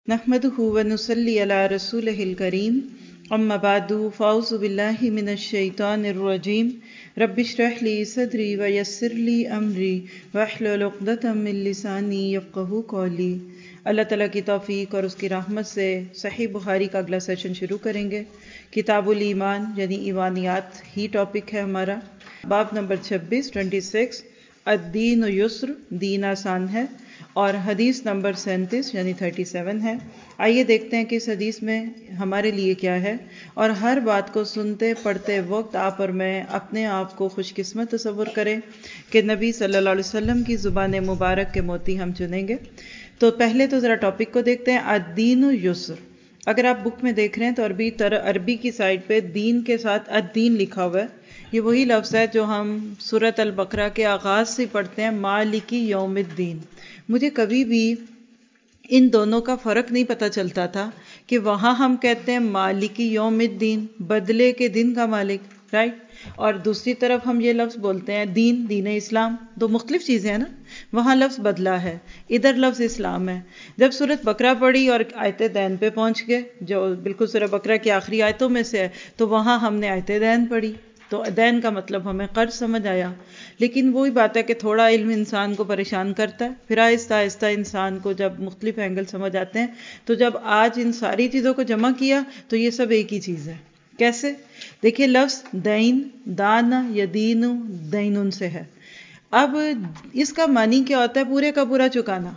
نحمده ونصلي على رسوله الكريم اما بعد فاعوذ بالله من الشیطان الرجیم رب اشرح لي صدری ويسر لي امری واحلل عقدۃ من لسانی یفقهوا قولی۔ اللہ تعالیٰ کی توفیق اور اس کی رحمت سے صحیح بخاری کا اگلا سیشن شروع کریں گے۔ کتاب الایمان یعنی ایمانیات ہی ٹاپک ہے ہمارا۔ باب نمبر 26 الدین یسر، دین آسان ہے، اور حدیث نمبر 37 یعنی 37 ہے۔ آئیے دیکھتے ہیں کہ اس حدیث میں ہمارے لیے کیا ہے، اور ہر بات کو سنتے پڑھتے وقت آپ اور میں اپنے آپ کو خوش قسمت تصور کریں کہ نبی صلی اللہ علیہ وسلم کی زبان مبارک کے موتی ہم چنیں گے۔ تو پہلے تو ذرا ٹاپک کو دیکھتے ہیں، الدین یسر۔ اگر آپ بک میں دیکھ رہے ہیں تو عربی کی سائڈ پہ دین کے ساتھ الدین لکھا ہوا ہے۔ یہ وہی لفظ ہے جو ہم سورۃ البقرہ کے آغاز سے پڑھتے ہیں، مالک یوم الدین۔ مجھے کبھی بھی ان دونوں کا فرق نہیں پتہ چلتا تھا کہ وہاں ہم کہتے ہیں مالک یوم الدین، بدلے کے دن کا مالک، رائٹ، اور دوسری طرف ہم یہ لفظ بولتے ہیں دین اسلام۔ دو مختلف چیزیں ہیں نا، وہاں لفظ بدلا ہے، ادھر لفظ اسلام ہے۔ جب سورۃ بقرہ پڑھی اور آیت دین پہ پہنچ گئے جو بالکل سورۃ بقرہ کی آخری آیتوں میں سے ہے، تو وہاں ہم نے آیت دین پڑھی، تو دین کا مطلب ہمیں قرض سمجھ آیا۔ لیکن وہی بات ہے کہ تھوڑا علم انسان کو پریشان کرتا ہے، پھر آہستہ آہستہ انسان کو جب مختلف اینگل سمجھ آتے ہیں، تو جب آج ان ساری چیزوں کو جمع کیا تو یہ سب ایک ہی چیز ہے۔ کیسے؟ دیکھیے لفظ دین، دان یا دین، دین سے ہے۔ اب اس کا معنی کیا ہوتا ہے؟ پورے کا پورا چکانا۔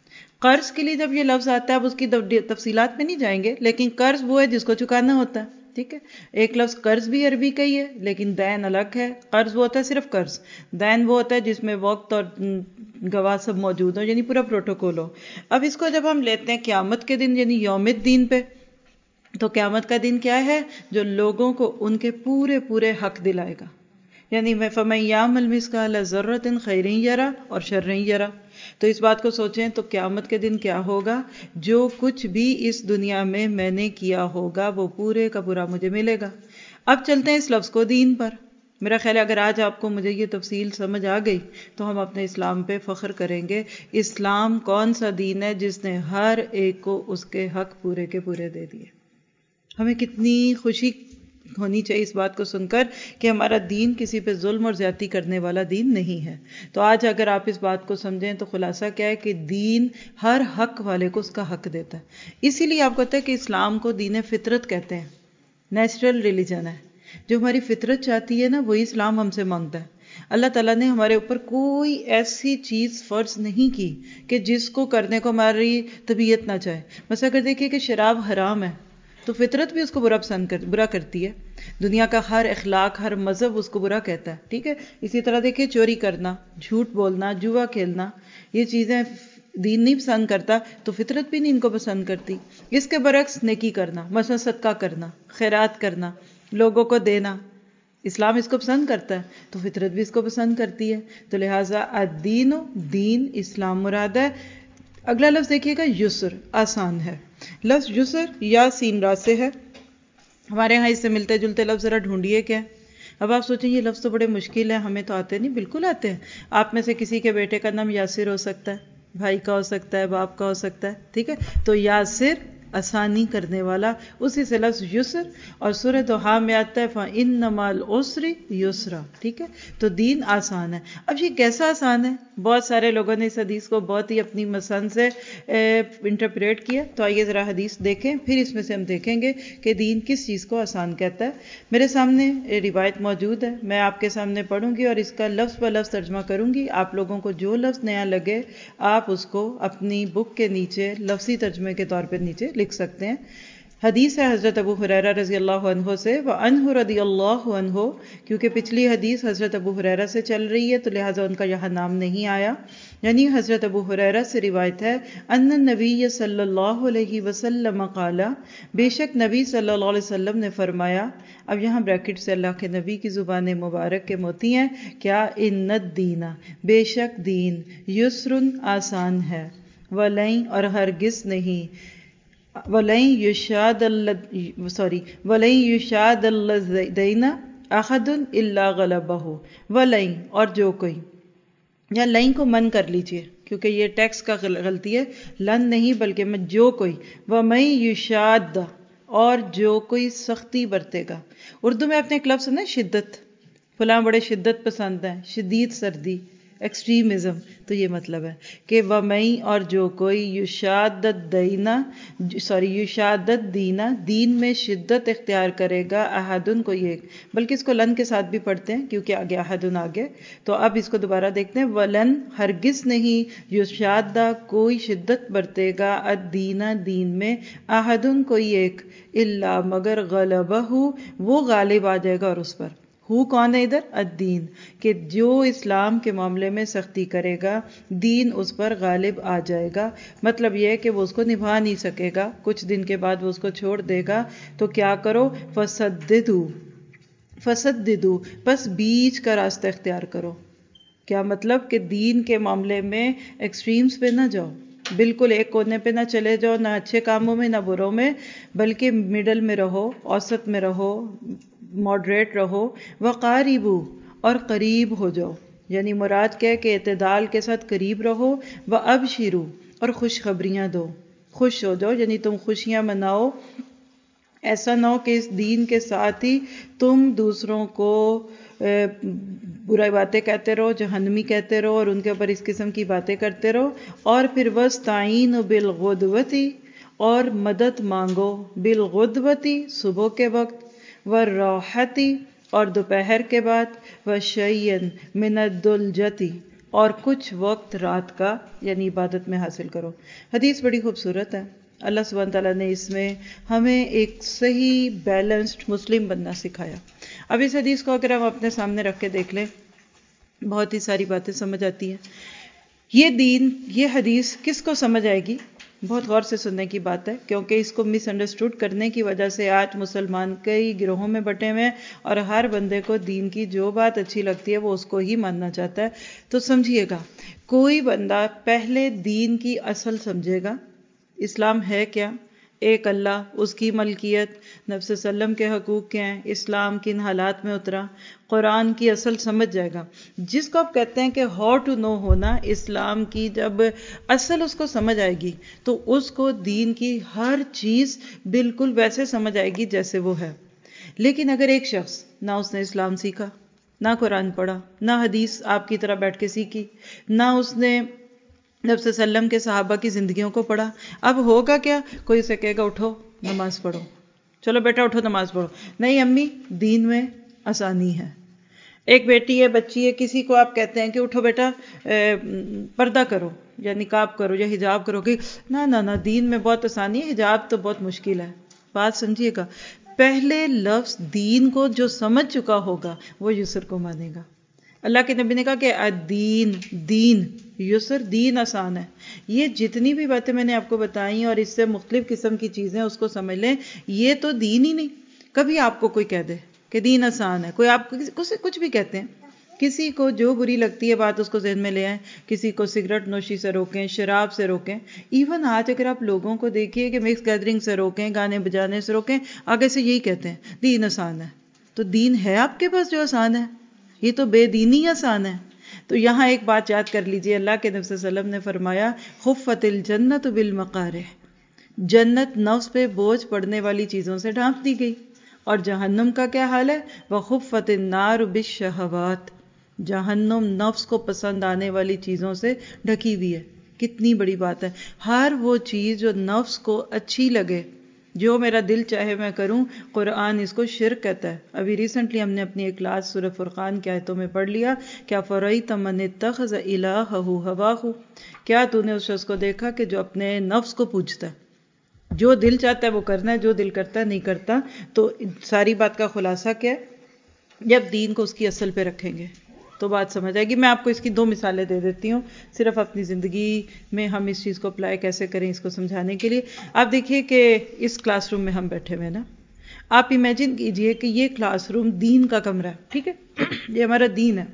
قرض کے لیے جب یہ لفظ آتا ہے، اب اس کی تفصیلات میں نہیں جائیں گے، لیکن قرض وہ ہے جس کو چکانا ہوتا ہے، ٹھیک ہے۔ ایک لفظ قرض بھی عربی کا ہی ہے، لیکن دین الگ ہے۔ قرض وہ ہوتا ہے صرف قرض، دین وہ ہوتا ہے جس میں وقت اور گواہ سب موجود ہو، یعنی پورا پروٹوکول ہو۔ اب اس کو جب ہم لیتے ہیں قیامت کے دن یعنی یوم الدین پہ، تو قیامت کا دن کیا ہے؟ جو لوگوں کو ان کے پورے پورے حق دلائے گا، یعنی فَمَن يَعْمَلْ مِثْقَالَ ذَرَّةٍ خَيْرًا يَرَهُ اور شَرًّا يَرَهُ۔ تو اس بات کو سوچیں تو قیامت کے دن کیا ہوگا؟ جو کچھ بھی اس دنیا میں نے کیا ہوگا وہ پورے کا پورا مجھے ملے گا۔ اب چلتے ہیں اس لفظ کو دین پر۔ میرا خیال ہے اگر آج آپ کو مجھے یہ تفصیل سمجھ آ گئی تو ہم اپنے اسلام پہ فخر کریں گے۔ اسلام کون سا دین ہے جس نے ہر ایک کو اس کے حق پورے کے پورے دے دیے؟ ہمیں کتنی خوشی ہونی چاہیے اس بات کو سن کر کہ ہمارا دین کسی پہ ظلم اور زیادتی کرنے والا دین نہیں ہے۔ تو آج اگر آپ اس بات کو سمجھیں تو خلاصہ کیا ہے کہ دین ہر حق والے کو اس کا حق دیتا ہے۔ اسی لیے آپ کو پتہ ہے کہ اسلام کو دین فطرت کہتے ہیں، نیچرل ریلیجن ہے۔ جو ہماری فطرت چاہتی ہے نا، وہی اسلام ہم سے مانگتا ہے۔ اللہ تعالیٰ نے ہمارے اوپر کوئی ایسی چیز فرض نہیں کی کہ جس کو کرنے کو ہماری طبیعت نہ چاہے۔ مثلا اگر دیکھیں کہ شراب حرام ہے تو فطرت بھی اس کو برا کرتی ہے۔ دنیا کا ہر اخلاق، ہر مذہب اس کو برا کہتا ہے، ٹھیک ہے۔ اسی طرح دیکھیں چوری کرنا، جھوٹ بولنا، جوا کھیلنا، یہ چیزیں دین نہیں پسند کرتا تو فطرت بھی نہیں ان کو پسند کرتی۔ اس کے برعکس نیکی کرنا، مثلا صدقہ کرنا، خیرات کرنا، لوگوں کو دینا، اسلام اس کو پسند کرتا ہے تو فطرت بھی اس کو پسند کرتی ہے۔ تو لہٰذا الدین، دین اسلام مراد ہے۔ اگلا لفظ دیکھیے گا یسر، آسان ہے۔ لفظ یسر یا سین را سے ہے۔ ہمارے ہاں اس سے ملتے جلتے لفظ ذرا ڈھونڈیے کیا۔ اب آپ سوچیں یہ لفظ تو بڑے مشکل ہے، ہمیں تو آتے نہیں۔ بالکل آتے ہیں۔ آپ میں سے کسی کے بیٹے کا نام یاسر ہو سکتا ہے، بھائی کا ہو سکتا ہے، باپ کا ہو سکتا ہے، ٹھیک ہے۔ تو یاسر آسانی کرنے والا، اسی سے لفظ یسر۔ اور سورہ دوحہ میں آتا ہے فَإِنَّ مَعَ الْعُسْرِ يُسْرًا، ٹھیک ہے۔ تو دین آسان ہے۔ اب یہ کیسا آسان ہے؟ بہت سارے لوگوں نے اس حدیث کو بہت ہی اپنی پسند سے انٹرپریٹ کیا۔ تو آئیے ذرا حدیث دیکھیں، پھر اس میں سے ہم دیکھیں گے کہ دین کس چیز کو آسان کہتا ہے۔ میرے سامنے روایت موجود ہے، میں آپ کے سامنے پڑھوں گی اور اس کا لفظ بہ لفظ ترجمہ کروں گی۔ آپ لوگوں کو جو لفظ نیا لگے آپ اس کو اپنی بک کے نیچے لفظی ترجمے کے طور پر نیچے لکھ سکتے ہیں۔ حدیث ہے حضرت ابو ہریرہ رضی اللہ عنہ سے، وعنہ رضی اللہ عنہ، کیونکہ پچھلی حدیث حضرت ابو ہریرہ سے چل رہی ہے تو لہٰذا ان کا یہاں نام نہیں آیا، یعنی حضرت ابو ہریرہ سے روایت ہے ان النبی صلی اللہ علیہ وسلم قال، بے شک نبی صلی اللہ علیہ وسلم نے فرمایا۔ اب یہاں بریکٹ سے اللہ کے نبی کی زبان مبارک کے موتی ہیں کیا؟ ان الدین، بے شک دین، یسر آسان ہے، ولن اور ہرگز نہیں، ولن یشاد الذین احد الا غلبہ، ولن اور جو کوئی، یا لین کو من کر لیجئے کیونکہ یہ ٹیکسٹ کا غلطی ہے، لن نہیں بلکہ میں جو کوئی، وَمَن یُشَادَّ اور جو کوئی سختی برتے گا. اردو میں اپنے ایک لفظ سنا شدت، فلاں بڑے شدت پسند ہیں، شدید سردی، ایکسٹریمزم. تو یہ مطلب ہے کہ وَمَن اور جو کوئی یشادد دینا دین میں شدت اختیار کرے گا، احدن کوئی ایک، بلکہ اس کو لن کے ساتھ بھی پڑھتے ہیں کیونکہ آگے احدن آگے. تو اب اس کو دوبارہ دیکھتے ہیں. ولن ہرگز نہیں، یشاد کوئی شدت برتے گا، الدینہ دین میں، احدن کوئی ایک، الا مگر غلبہ وہ غالب آ جائے گا اور اس پر. ہو کون ہے ادھر؟ الدین، کہ جو اسلام کے معاملے میں سختی کرے گا دین اس پر غالب آ جائے گا. مطلب یہ ہے کہ وہ اس کو نبھا نہیں سکے گا، کچھ دن کے بعد وہ اس کو چھوڑ دے گا. تو کیا کرو؟ فسددو بس بیچ کا راستہ اختیار کرو. کیا مطلب؟ کہ دین کے معاملے میں ایکسٹریمز پہ نہ جاؤ، بالکل ایک کونے پہ نہ چلے جاؤ، نہ اچھے کاموں میں نہ بروں میں، بلکہ مڈل میں رہو، اوسط میں رہو، ماڈریٹ رہو. وقاربو اور قریب ہو جاؤ، یعنی مراد کیا ہے کہ اعتدال کے ساتھ قریب رہو. وابشرو اور خوشخبریاں دو، خوش ہو جاؤ، یعنی تم خوشیاں مناؤ. ایسا نہ ہو کہ اس دین کے ساتھ ہی تم دوسروں کو برائی باتیں کہتے رہو، جہنمی کہتے رہو، اور ان کے اوپر اس قسم کی باتیں کرتے رہو. اور پھر وَاسْتَعِینُوا بِالْغُدْوَةِ اور مدد مانگو، بالغدوتی صبح کے وقت، والراحتی اور دوپہر کے بعد، وشیئن من الدلجتی اور کچھ وقت رات کا، یعنی عبادت میں حاصل کرو. حدیث بڑی خوبصورت ہے. اللہ سبحانہ تعالیٰ نے اس میں ہمیں ایک صحیح بیلنسڈ مسلم بننا سکھایا. اب اس حدیث کو اگر ہم اپنے سامنے رکھ کے دیکھ لیں، بہت ہی ساری باتیں سمجھ آتی ہیں. یہ دین، یہ حدیث کس کو سمجھ آئے گی؟ بہت غور سے سننے کی بات ہے، کیونکہ اس کو مس انڈرسٹوڈ کرنے کی وجہ سے آج مسلمان کئی گروہوں میں بٹے ہوئے ہیں، اور ہر بندے کو دین کی جو بات اچھی لگتی ہے وہ اس کو ہی ماننا چاہتا ہے. تو سمجھیے گا، کوئی بندہ پہلے دین کی اصل سمجھے گا. اسلام ہے کیا؟ ایک اللہ، اس کی ملکیت، نبی صلی اللہ علیہ وسلم کے حقوق کیا ہیں، اسلام کن حالات میں اترا، قرآن کی اصل سمجھ جائے گا. جس کو آپ کہتے ہیں کہ ہاؤ ٹو نو ہونا، اسلام کی جب اصل اس کو سمجھ آئے گی تو اس کو دین کی ہر چیز بالکل ویسے سمجھ آئے گی جیسے وہ ہے. لیکن اگر ایک شخص نہ اس نے اسلام سیکھا، نہ قرآن پڑھا، نہ حدیث آپ کی طرح بیٹھ کے سیکھی، نہ اس نے نبی صلی اللہ علیہ وسلم کے صحابہ کی زندگیوں کو پڑھا، اب ہوگا کیا؟ کوئی اسے کہے گا اٹھو نماز پڑھو، چلو بیٹا اٹھو نماز پڑھو. نہیں امی، دین میں آسانی ہے. ایک بیٹی ہے، بچی ہے، کسی کو آپ کہتے ہیں کہ اٹھو بیٹا پردہ کرو یا نقاب کرو یا حجاب کرو، کہ نہ دین میں بہت آسانی ہے، حجاب تو بہت مشکل ہے. بات سمجھیے گا، پہلے لفظ دین کو جو سمجھ چکا ہوگا وہ یسر کو مانے گا. اللہ کے نبی نے کہا کہ دین یسر، دین آسان ہے. یہ جتنی بھی باتیں میں نے آپ کو بتائیں اور اس سے مختلف قسم کی چیزیں اس کو سمجھ لیں، یہ تو دین ہی نہیں. کبھی آپ کو کوئی کہہ دے کہ دین آسان ہے، کوئی آپ کو کچھ بھی کہتے ہیں، کسی کو جو بری لگتی ہے بات اس کو ذہن میں لے آئیں. کسی کو سگریٹ نوشی سے روکیں، شراب سے روکیں. ایون آج اگر آپ لوگوں کو دیکھیے کہ مکس گیدرنگ سے روکیں، گانے بجانے سے روکیں، آگے سے یہی کہتے ہیں دین آسان ہے. تو دین ہے آپ کے پاس جو آسان ہے؟ یہ تو بے دینی آسان ہے. تو یہاں ایک بات یاد کر لیجئے، اللہ کے نبی صلی اللہ علیہ وسلم نے فرمایا خفت الجنت بالمقارح، جنت نفس پہ بوجھ پڑنے والی چیزوں سے ڈھانپ دی گئی. اور جہنم کا کیا حال ہے؟ وخفت النار بالشہوات، جہنم نفس کو پسند آنے والی چیزوں سے ڈھکی ہوئی ہے. کتنی بڑی بات ہے. ہر وہ چیز جو نفس کو اچھی لگے، جو میرا دل چاہے میں کروں، قرآن اس کو شرک کہتا ہے. ابھی ریسنٹلی ہم نے اپنی ایک کلاس سورہ فرقان کی آیتوں میں پڑھ لیا، کیا فرأیت من اتخذ الہہ ہواہ، کیا تو نے اس شخص کو دیکھا کہ جو اپنے نفس کو پوجتا ہے، جو دل چاہتا ہے وہ کرنا ہے، جو دل کرتا ہے نہیں کرتا. تو ساری بات کا خلاصہ کیا ہے؟ جب دین کو اس کی اصل پہ رکھیں گے تو بات سمجھ آئے گی. میں آپ کو اس کی 2 مثالیں دے دیتی ہوں، صرف اپنی زندگی میں ہم اس چیز کو اپلائی کیسے کریں اس کو سمجھانے کے لیے. آپ دیکھیے کہ اس کلاس روم میں ہم بیٹھے ہوئے نا، آپ امیجن کیجئے کہ یہ کلاس روم دین کا کمرہ ہے، ٹھیک ہے؟ یہ ہمارا دین ہے.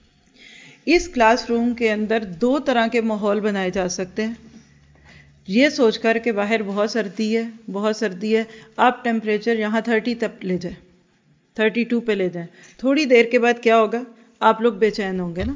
اس کلاس روم کے اندر 2 طرح کے ماحول بنائے جا سکتے ہیں. یہ سوچ کر کہ باہر بہت سردی ہے، آپ ٹیمپریچر یہاں 30 تک لے جائیں، 32 پہ لے جائیں. تھوڑی دیر کے بعد کیا ہوگا؟ آپ لوگ بے چین ہوں گے نا،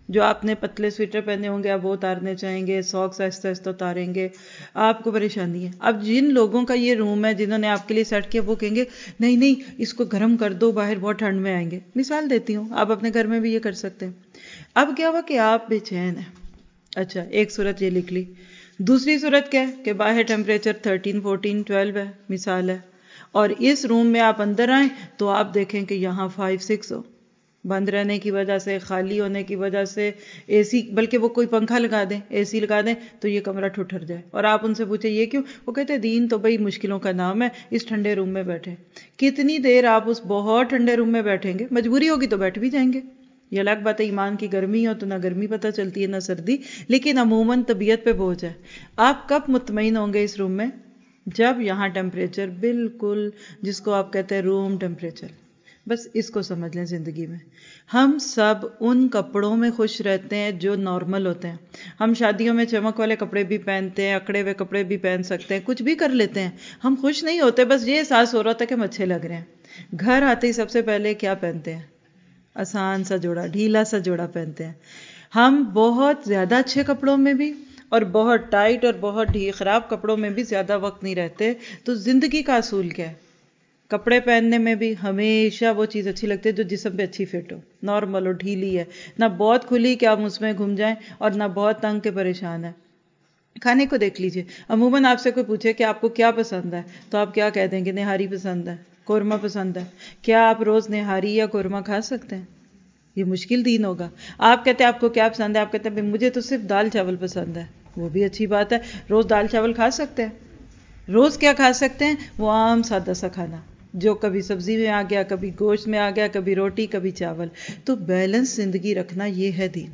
جو آپ نے پتلے سویٹر پہنے ہوں گے آپ وہ اتارنے چاہیں گے، ساکس آہستہ آہستہ اتاریں گے، آپ کو پریشانی ہے۔ اب جن لوگوں کا یہ روم ہے جنہوں نے آپ کے لیے سیٹ کیا وہ کہیں گے نہیں نہیں اس کو گرم کر دو، باہر بہت ٹھنڈ میں آئیں گے۔ مثال دیتی ہوں، آپ اپنے گھر میں بھی یہ کر سکتے ہیں۔ اب کیا ہوا کہ آپ بے چین ہیں، اچھا ایک صورت یہ لکھ لی۔ دوسری صورت کیا ہے کہ باہر ٹیمپریچر 13 14 12 ہے، مثال ہے، اور اس روم میں آپ اندر آئیں تو آپ دیکھیں کہ یہاں 5 6 ہو، بند رہنے کی وجہ سے، خالی ہونے کی وجہ سے، اے سی، بلکہ وہ کوئی پنکھا لگا دیں، اے سی لگا دیں تو یہ کمرہ ٹھٹر جائے، اور آپ ان سے پوچھیں یہ کیوں؟ وہ کہتے ہیں دین تو بھئی مشکلوں کا نام ہے، اس ٹھنڈے روم میں بیٹھے۔ کتنی دیر آپ اس بہت ٹھنڈے روم میں بیٹھیں گے؟ مجبوری ہوگی تو بیٹھ بھی جائیں گے، یہ الگ بات ہے، ایمان کی گرمی ہو تو نہ گرمی پتہ چلتی ہے نہ سردی، لیکن عموماً طبیعت پہ بوجھ ہے۔ آپ کب مطمئن ہوں گے اس روم میں؟ جب یہاں ٹیمپریچر بالکل جس کو آپ کہتے ہیں روم ٹیمپریچر۔ بس اس کو سمجھ لیں زندگی میں ہم سب ان کپڑوں میں خوش رہتے ہیں جو نارمل ہوتے ہیں۔ ہم شادیوں میں چمک والے کپڑے بھی پہنتے ہیں، اکڑے ہوئے کپڑے بھی پہن سکتے ہیں، کچھ بھی کر لیتے ہیں، ہم خوش نہیں ہوتے، بس یہ احساس ہو رہا تھا کہ ہم اچھے لگ رہے ہیں۔ گھر آتے ہی سب سے پہلے کیا پہنتے ہیں؟ آسان سا جوڑا، ڈھیلا سا جوڑا پہنتے ہیں۔ ہم بہت زیادہ اچھے کپڑوں میں بھی اور بہت ٹائٹ اور بہت خراب کپڑوں میں بھی زیادہ وقت نہیں رہتے۔ تو زندگی کا اصول کیا ہے؟ کپڑے پہننے میں بھی ہمیشہ وہ چیز اچھی لگتی ہے جو جسم پہ اچھی فٹ ہو، نارمل ہو، ڈھیلی ہے، نہ بہت کھلی کہ آپ اس میں گھم جائیں اور نہ بہت تنگ کے پریشان ہے۔ کھانے کو دیکھ لیجئے، عموماً آپ سے کوئی پوچھے کہ آپ کو کیا پسند ہے تو آپ کیا کہہ دیں گے؟ نہاری پسند ہے، قورمہ پسند ہے۔ کیا آپ روز نہاری یا قورمہ کھا سکتے ہیں؟ یہ مشکل دین ہوگا۔ آپ کہتے ہیں آپ کو کیا پسند ہے؟ آپ کہتے ہیں مجھے تو صرف دال چاول پسند ہے، وہ بھی اچھی بات ہے، روز دال چاول کھا سکتے ہیں۔ روز کیا کھا سکتے ہیں؟ وہ عام سادہ سا کھانا جو کبھی سبزی میں آ گیا، کبھی گوشت میں آ گیا، کبھی روٹی، کبھی چاول۔ تو بیلنس زندگی رکھنا یہ ہے دین۔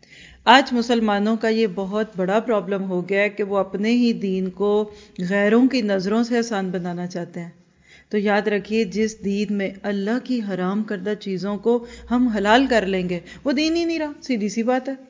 آج مسلمانوں کا یہ بہت بڑا پرابلم ہو گیا ہے کہ وہ اپنے ہی دین کو غیروں کی نظروں سے آسان بنانا چاہتے ہیں۔ تو یاد رکھیے جس دین میں اللہ کی حرام کردہ چیزوں کو ہم حلال کر لیں گے وہ دین ہی نہیں رہا، سیدھی سی بات ہے۔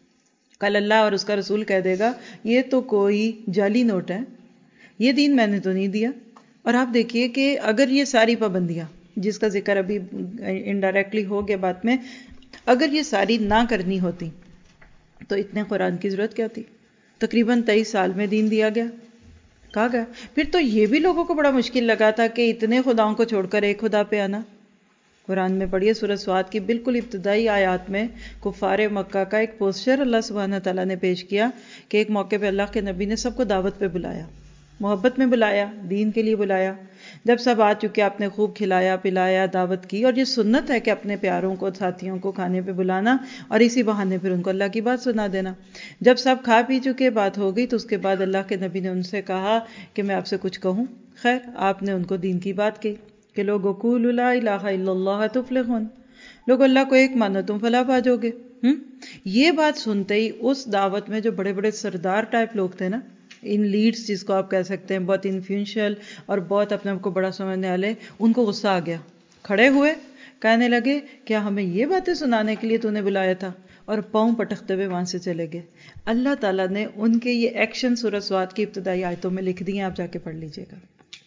کل اللہ اور اس کا رسول کہہ دے گا یہ تو کوئی جعلی نوٹ ہے، یہ دین میں نے تو نہیں دیا۔ اور آپ دیکھیے کہ اگر یہ ساری پابندیاں جس کا ذکر ابھی انڈائریکٹلی ہو گیا بات میں، اگر یہ ساری نہ کرنی ہوتی تو اتنے قرآن کی ضرورت کیا تھی؟ تقریباً 23 سال میں دین دیا گیا، کہا گیا۔ پھر تو یہ بھی لوگوں کو بڑا مشکل لگا تھا کہ اتنے خداؤں کو چھوڑ کر ایک خدا پہ آنا۔ قرآن میں پڑھیے سورہ صاد کی بالکل ابتدائی آیات میں کفار مکہ کا ایک پوسچر اللہ سبحانہ تعالیٰ نے پیش کیا کہ ایک موقع پہ اللہ کے نبی نے سب کو دعوت پہ بلایا، محبت میں بلایا، دین کے لیے بلایا۔ جب سب آ چکے آپ نے خوب کھلایا پلایا، دعوت کی، اور یہ سنت ہے کہ اپنے پیاروں کو ساتھیوں کو کھانے پہ بلانا اور اسی بہانے پھر ان کو اللہ کی بات سنا دینا۔ جب سب کھا پی چکے بات ہو گئی تو اس کے بعد اللہ کے نبی نے ان سے کہا کہ میں آپ سے کچھ کہوں۔ خیر آپ نے ان کو دین کی بات کی کہ لوگو قولوا لا الہ الا اللہ تفلحون، لوگو اللہ کو ایک مانو تم فلاح پا جاؤ گے۔ یہ بات سنتے ہی اس دعوت میں جو بڑے بڑے سردار ٹائپ لوگ تھے نا، ان لیڈز جس کو آپ کہہ سکتے ہیں، بہت انفلوئنشل اور بہت اپنے آپ کو بڑا سمجھنے والے، ان کو غصہ آ گیا، کھڑے ہوئے کہنے لگے کیا ہمیں یہ باتیں سنانے کے لیے تو نے بلایا تھا، اور پاؤں پٹکتے ہوئے وہاں سے چلے گئے۔ اللہ تعالیٰ نے ان کے یہ ایکشن سورہ صاد کی ابتدائی آیتوں میں لکھ دیے، آپ جا کے پڑھ لیجئے گا۔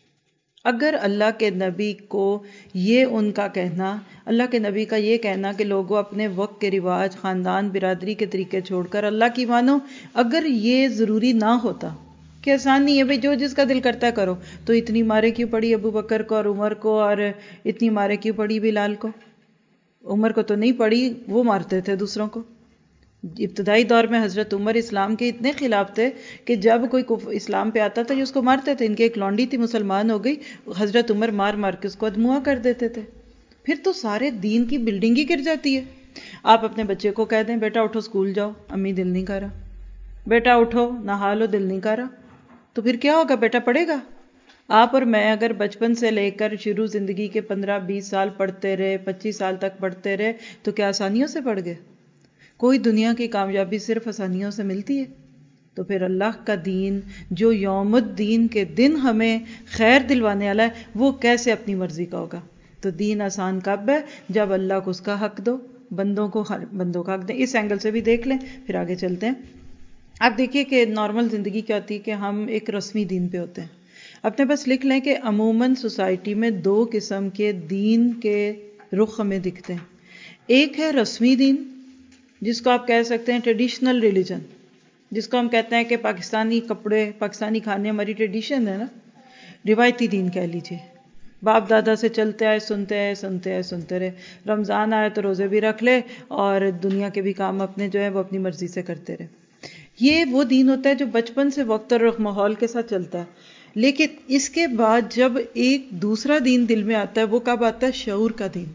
اگر اللہ کے نبی کو یہ ان کا کہنا، اللہ کے نبی کا یہ کہنا کہ لوگوں اپنے وقت کے رواج، خاندان، برادری کے طریقے چھوڑ کر اللہ کی مانو، اگر یہ ضروری نہ ہوتا کہ آسان نہیں ہے بھئی جو جس کا دل کرتا ہے کرو، تو اتنی مارے کیوں پڑی ابو بکر کو اور عمر کو، اور اتنی مارے کیوں پڑی بلال کو؟ عمر کو تو نہیں پڑی، وہ مارتے تھے دوسروں کو۔ ابتدائی دور میں حضرت عمر اسلام کے اتنے خلاف تھے کہ جب کوئی اسلام پہ آتا تھا یہ اس کو مارتے تھے۔ ان کی ایک لونڈی تھی مسلمان ہو گئی، حضرت عمر مار مار کے اس کو ادموا کر دیتے تھے۔ پھر تو سارے دین کی بلڈنگ ہی گر جاتی ہے۔ آپ اپنے بچے کو کہہ دیں بیٹا اٹھو اسکول جاؤ، امی دل نہیں کر رہا، بیٹا اٹھو نہا لو، دل نہیں کر رہا، تو پھر کیا ہوگا؟ بیٹا پڑھے گا؟ آپ اور میں اگر بچپن سے لے کر شروع زندگی کے 15-20 سال پڑھتے رہے، 25 سال تک پڑھتے رہے، تو کیا آسانیوں سے پڑھ گئے؟ کوئی دنیا کی کامیابی صرف آسانیوں سے ملتی ہے؟ تو پھر اللہ کا دین جو یوم الدین کے دن ہمیں خیر دلوانے والا ہے وہ کیسے اپنی مرضی کا ہوگا؟ تو دین آسان کب ہے؟ جب اللہ کو اس کا حق دو، بندوں کو بندوں کا حق دیں۔ اس اینگل سے بھی دیکھ لیں، پھر آگے چلتے ہیں۔ آپ دیکھیے کہ نارمل زندگی کیا ہوتی ہے کہ ہم ایک رسمی دین پہ ہوتے ہیں۔ اپنے پاس لکھ لیں کہ عموماً سوسائٹی میں 2 قسم کے دین کے رخ ہمیں دکھتے ہیں۔ ایک ہے رسمی دین جس کو آپ کہہ سکتے ہیں ٹریڈیشنل ریلیجن، جس کو ہم کہتے ہیں کہ پاکستانی کپڑے، پاکستانی کھانے ہماری ٹریڈیشن ہے نا، روایتی دین کہہ لیجیے، باپ دادا سے چلتے آئے، سنتے رہے، رمضان آئے تو روزے بھی رکھ لے اور دنیا کے بھی کام اپنے جو ہے وہ اپنی مرضی سے کرتے رہے۔ یہ وہ دین ہوتا ہے جو بچپن سے وقت اور ماحول کے ساتھ چلتا ہے، لیکن اس کے بعد جب ایک دوسرا دین دل میں آتا ہے، وہ کب آتا ہے؟ شعور کا دین،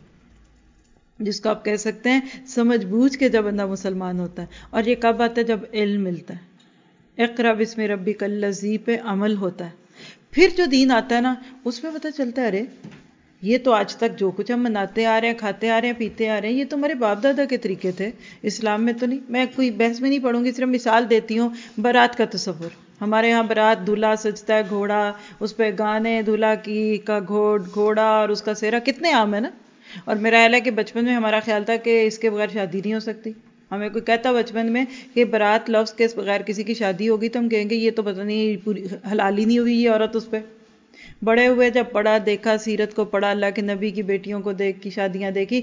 جس کو آپ کہہ سکتے ہیں سمجھ بوجھ کے جب بندہ مسلمان ہوتا ہے۔ اور یہ کب آتا ہے؟ جب علم ملتا ہے، اقرا بسم ربک الذی پہ عمل ہوتا ہے۔ پھر جو دین آتا ہے نا، اس میں پتہ چلتا ہے ارے یہ تو آج تک جو کچھ ہم مناتے آ رہے ہیں، کھاتے آ رہے ہیں، پیتے آ رہے ہیں، یہ تو ہمارے باپ دادا کے طریقے تھے، اسلام میں تو نہیں۔ میں کوئی بحث میں نہیں پڑھوں گی، صرف مثال دیتی ہوں۔ برات کا تصور، ہمارے ہاں برات دولہا سجتا ہے، گھوڑا اس پہ گانے، دولہا کی کا گھوڑا اور اس کا سہرا کتنے عام ہے نا۔ اور میرا خیال ہے کہ بچپن میں ہمارا خیال تھا کہ اس کے بغیر شادی نہیں ہو سکتی۔ ہمیں کوئی کہتا بچپن میں کہ برات لفظ کے بغیر کسی کی شادی ہوگی تو ہم کہیں گے یہ تو پتہ نہیں پوری حلال ہی نہیں ہوئی یہ عورت اس پہ۔ بڑے ہوئے جب پڑھا، دیکھا، سیرت کو پڑھا، اللہ کے نبی کی بیٹیوں کو دیکھ کی شادیاں دیکھی،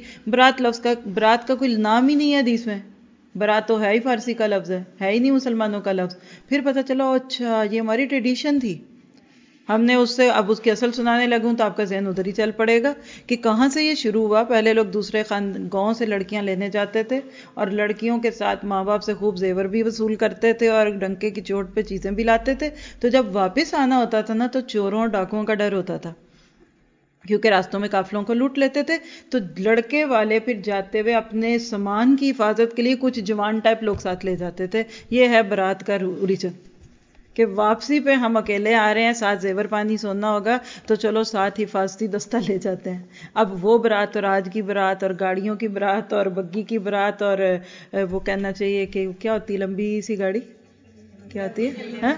برات کا کوئی نام ہی نہیں ہے حدیث میں۔ برات تو ہے ہی فارسی کا لفظ ہے ہی نہیں مسلمانوں کا لفظ۔ پھر پتہ چلا اچھا یہ ہماری ٹریڈیشن تھی۔ ہم نے اس سے اب اس کی اصل سنانے لگوں تو آپ کا ذہن ادھر ہی چل پڑے گا کہ کہاں سے یہ شروع ہوا۔ پہلے لوگ دوسرے گاؤں سے لڑکیاں لینے جاتے تھے اور لڑکیوں کے ساتھ ماں باپ سے خوب زیور بھی وصول کرتے تھے اور ڈنکے کی چوٹ پہ چیزیں بھی لاتے تھے۔ تو جب واپس آنا ہوتا تھا نا تو چوروں اور ڈاکوؤں کا ڈر ہوتا تھا، کیونکہ راستوں میں قافلوں کو لوٹ لیتے تھے۔ تو لڑکے والے پھر جاتے ہوئے اپنے سامان کی حفاظت کے لیے کچھ جوان ٹائپ لوگ ساتھ لے جاتے تھے۔ یہ ہے برات کا اوریجن، کہ واپسی پہ ہم اکیلے آ رہے ہیں، ساتھ زیور پانی سونا ہوگا تو چلو ساتھ حفاظتی دستہ لے جاتے ہیں۔ اب وہ برات اور آج کی برات اور گاڑیوں کی برات اور بگی کی برات اور وہ کہنا چاہیے کہ کیا ہوتی ہے لمبی سی گاڑی، کیا ہوتی ہے،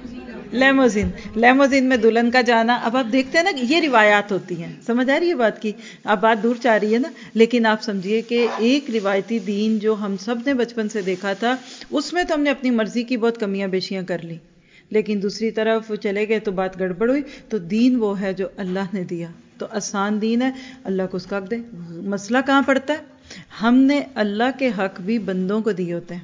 لیموزین میں دلہن کا جانا۔ اب آپ دیکھتے ہیں نا یہ روایات ہوتی ہیں، سمجھ آ رہی ہے بات کی؟ اب بات دور چاہ رہی ہے نا، لیکن آپ سمجھیے کہ ایک روایتی دین جو ہم سب نے بچپن سے دیکھا تھا، اس میں تو ہم نے اپنی مرضی کی بہت کمیاں بیشیاں کر لی، لیکن دوسری طرف چلے گئے تو بات گڑبڑ ہوئی۔ تو دین وہ ہے جو اللہ نے دیا، تو آسان دین ہے، اللہ کو اس کا حق دے۔ مسئلہ کہاں پڑتا ہے؟ ہم نے اللہ کے حق بھی بندوں کو دیے ہوتے ہیں،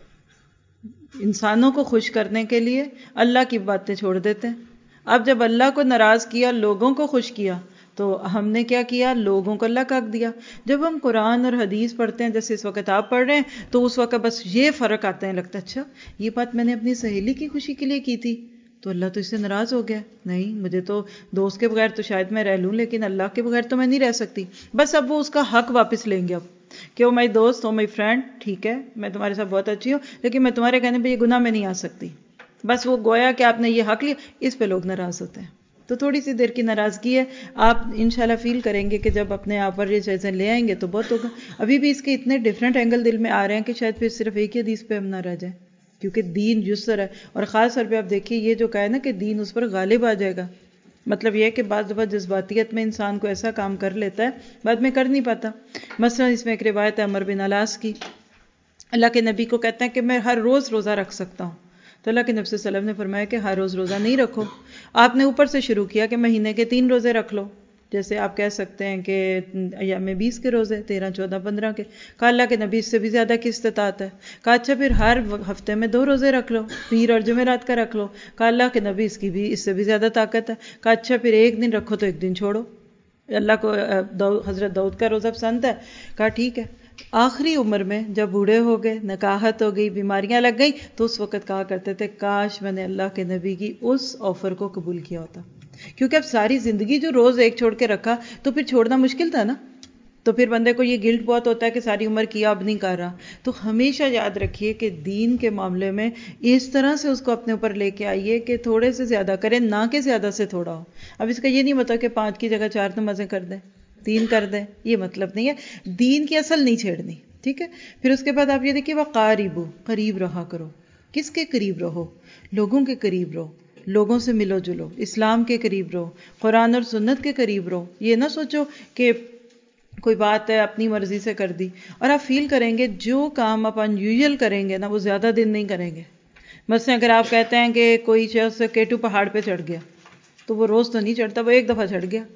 انسانوں کو خوش کرنے کے لیے اللہ کی باتیں چھوڑ دیتے ہیں۔ اب جب اللہ کو ناراض کیا، لوگوں کو خوش کیا، تو ہم نے کیا کیا؟ لوگوں کو اللہ کا حق دیا۔ جب ہم قرآن اور حدیث پڑھتے ہیں، جیسے اس وقت آپ پڑھ رہے ہیں، تو اس وقت بس یہ فرق آتا ہے، لگتا ہے اچھا یہ بات میں نے اپنی سہیلی کی خوشی کے لیے کی تھی تو اللہ تو اس سے ناراض ہو گیا، نہیں مجھے تو دوست کے بغیر تو شاید میں رہ لوں لیکن اللہ کے بغیر تو میں نہیں رہ سکتی۔ بس اب وہ اس کا حق واپس لیں گے اب کہ وہ میری دوست ہو، میری فرینڈ، ٹھیک ہے میں تمہارے ساتھ بہت اچھی ہوں لیکن میں تمہارے کہنے پہ یہ گناہ میں نہیں آ سکتی۔ بس وہ گویا کہ آپ نے یہ حق لیا، اس پہ لوگ ناراض ہوتے ہیں۔ تو تھوڑی سی دیر کی ناراضگی ہے، آپ انشاءاللہ فیل کریں گے کہ جب اپنے آپ پر یہ چیزیں لے آئیں گے تو بہت ہوگا۔ ابھی بھی اس کے اتنے ڈیفرنٹ اینگل دل میں آ رہے ہیں کہ شاید پھر صرف ایک ہی حدیث پہ ہم نہ رہ جائیں، کیونکہ دین یسر ہے، اور خاص طور پہ آپ دیکھیے یہ جو کہا ہے نا کہ دین اس پر غالب آ جائے گا، مطلب یہ ہے کہ بعض دفعہ جذباتیت میں انسان کو ایسا کام کر لیتا ہے بعد میں کر نہیں پاتا۔ مثلا اس میں ایک روایت ہے عمر بن علاس کی، اللہ کے نبی کو کہتے ہیں کہ میں ہر روز روزہ رکھ سکتا ہوں، تو اللہ کے نبی صلی اللہ علیہ وسلم نے فرمایا کہ ہر روز روزہ نہیں رکھو، آپ نے اوپر سے شروع کیا کہ مہینے کے 3 روزے رکھ لو، جیسے آپ کہہ سکتے ہیں کہ ایام 20 کے روزے، 13، 14، 15 کے۔ کہا اللہ کے نبی اس سے بھی زیادہ کی استطاعت ہے۔ کہا اچھا پھر ہر ہفتے میں 2 روزے رکھ لو، پیر اور جمعرات کا رکھ لو۔ کہا اللہ کے نبی اس سے بھی زیادہ طاقت ہے۔ کہا اچھا پھر 1 دن رکھو تو 1 دن چھوڑو، اللہ کو حضرت داؤد کا روزہ پسند ہے۔ کہا ٹھیک ہے۔ آخری عمر میں جب بوڑھے ہو گئے، نکاحت ہو گئی، بیماریاں لگ گئی، تو اس وقت کہا کرتے تھے کاش میں نے اللہ کے نبی کی اس آفر کو قبول کیا ہوتا، کیونکہ اب ساری زندگی جو روز ایک چھوڑ کے رکھا تو پھر چھوڑنا مشکل تھا نا، تو پھر بندے کو یہ گلٹ بہت ہوتا ہے کہ ساری عمر کیا اب نہیں کر رہا۔ تو ہمیشہ یاد رکھیے کہ دین کے معاملے میں اس طرح سے اس کو اپنے اوپر لے کے آئیے کہ تھوڑے سے زیادہ کریں، نہ کہ زیادہ سے تھوڑا ہو۔ اب اس کا یہ نہیں مطلب کہ 5 کی جگہ 4 نمازیں کر دیں، 3 کر دیں، یہ مطلب نہیں ہے، دین کی اصل نہیں چھیڑنی، ٹھیک ہے۔ پھر اس کے بعد آپ یہ دیکھیے وقاربو، قریب رہا کرو۔ کس کے قریب رہو؟ لوگوں کے قریب رہو، لوگوں سے ملو جلو، اسلام کے قریب رہو، قرآن اور سنت کے قریب رہو۔ یہ نہ سوچو کہ کوئی بات ہے اپنی مرضی سے کر دی، اور آپ فیل کریں گے جو کام آپ انیوژل کریں گے نا وہ زیادہ دن نہیں کریں گے۔ مثلا اگر آپ کہتے ہیں کہ کوئی شخص کیٹو پہاڑ پہ چڑھ گیا تو وہ روز تو نہیں چڑھتا، وہ ایک دفعہ چڑھ گیا،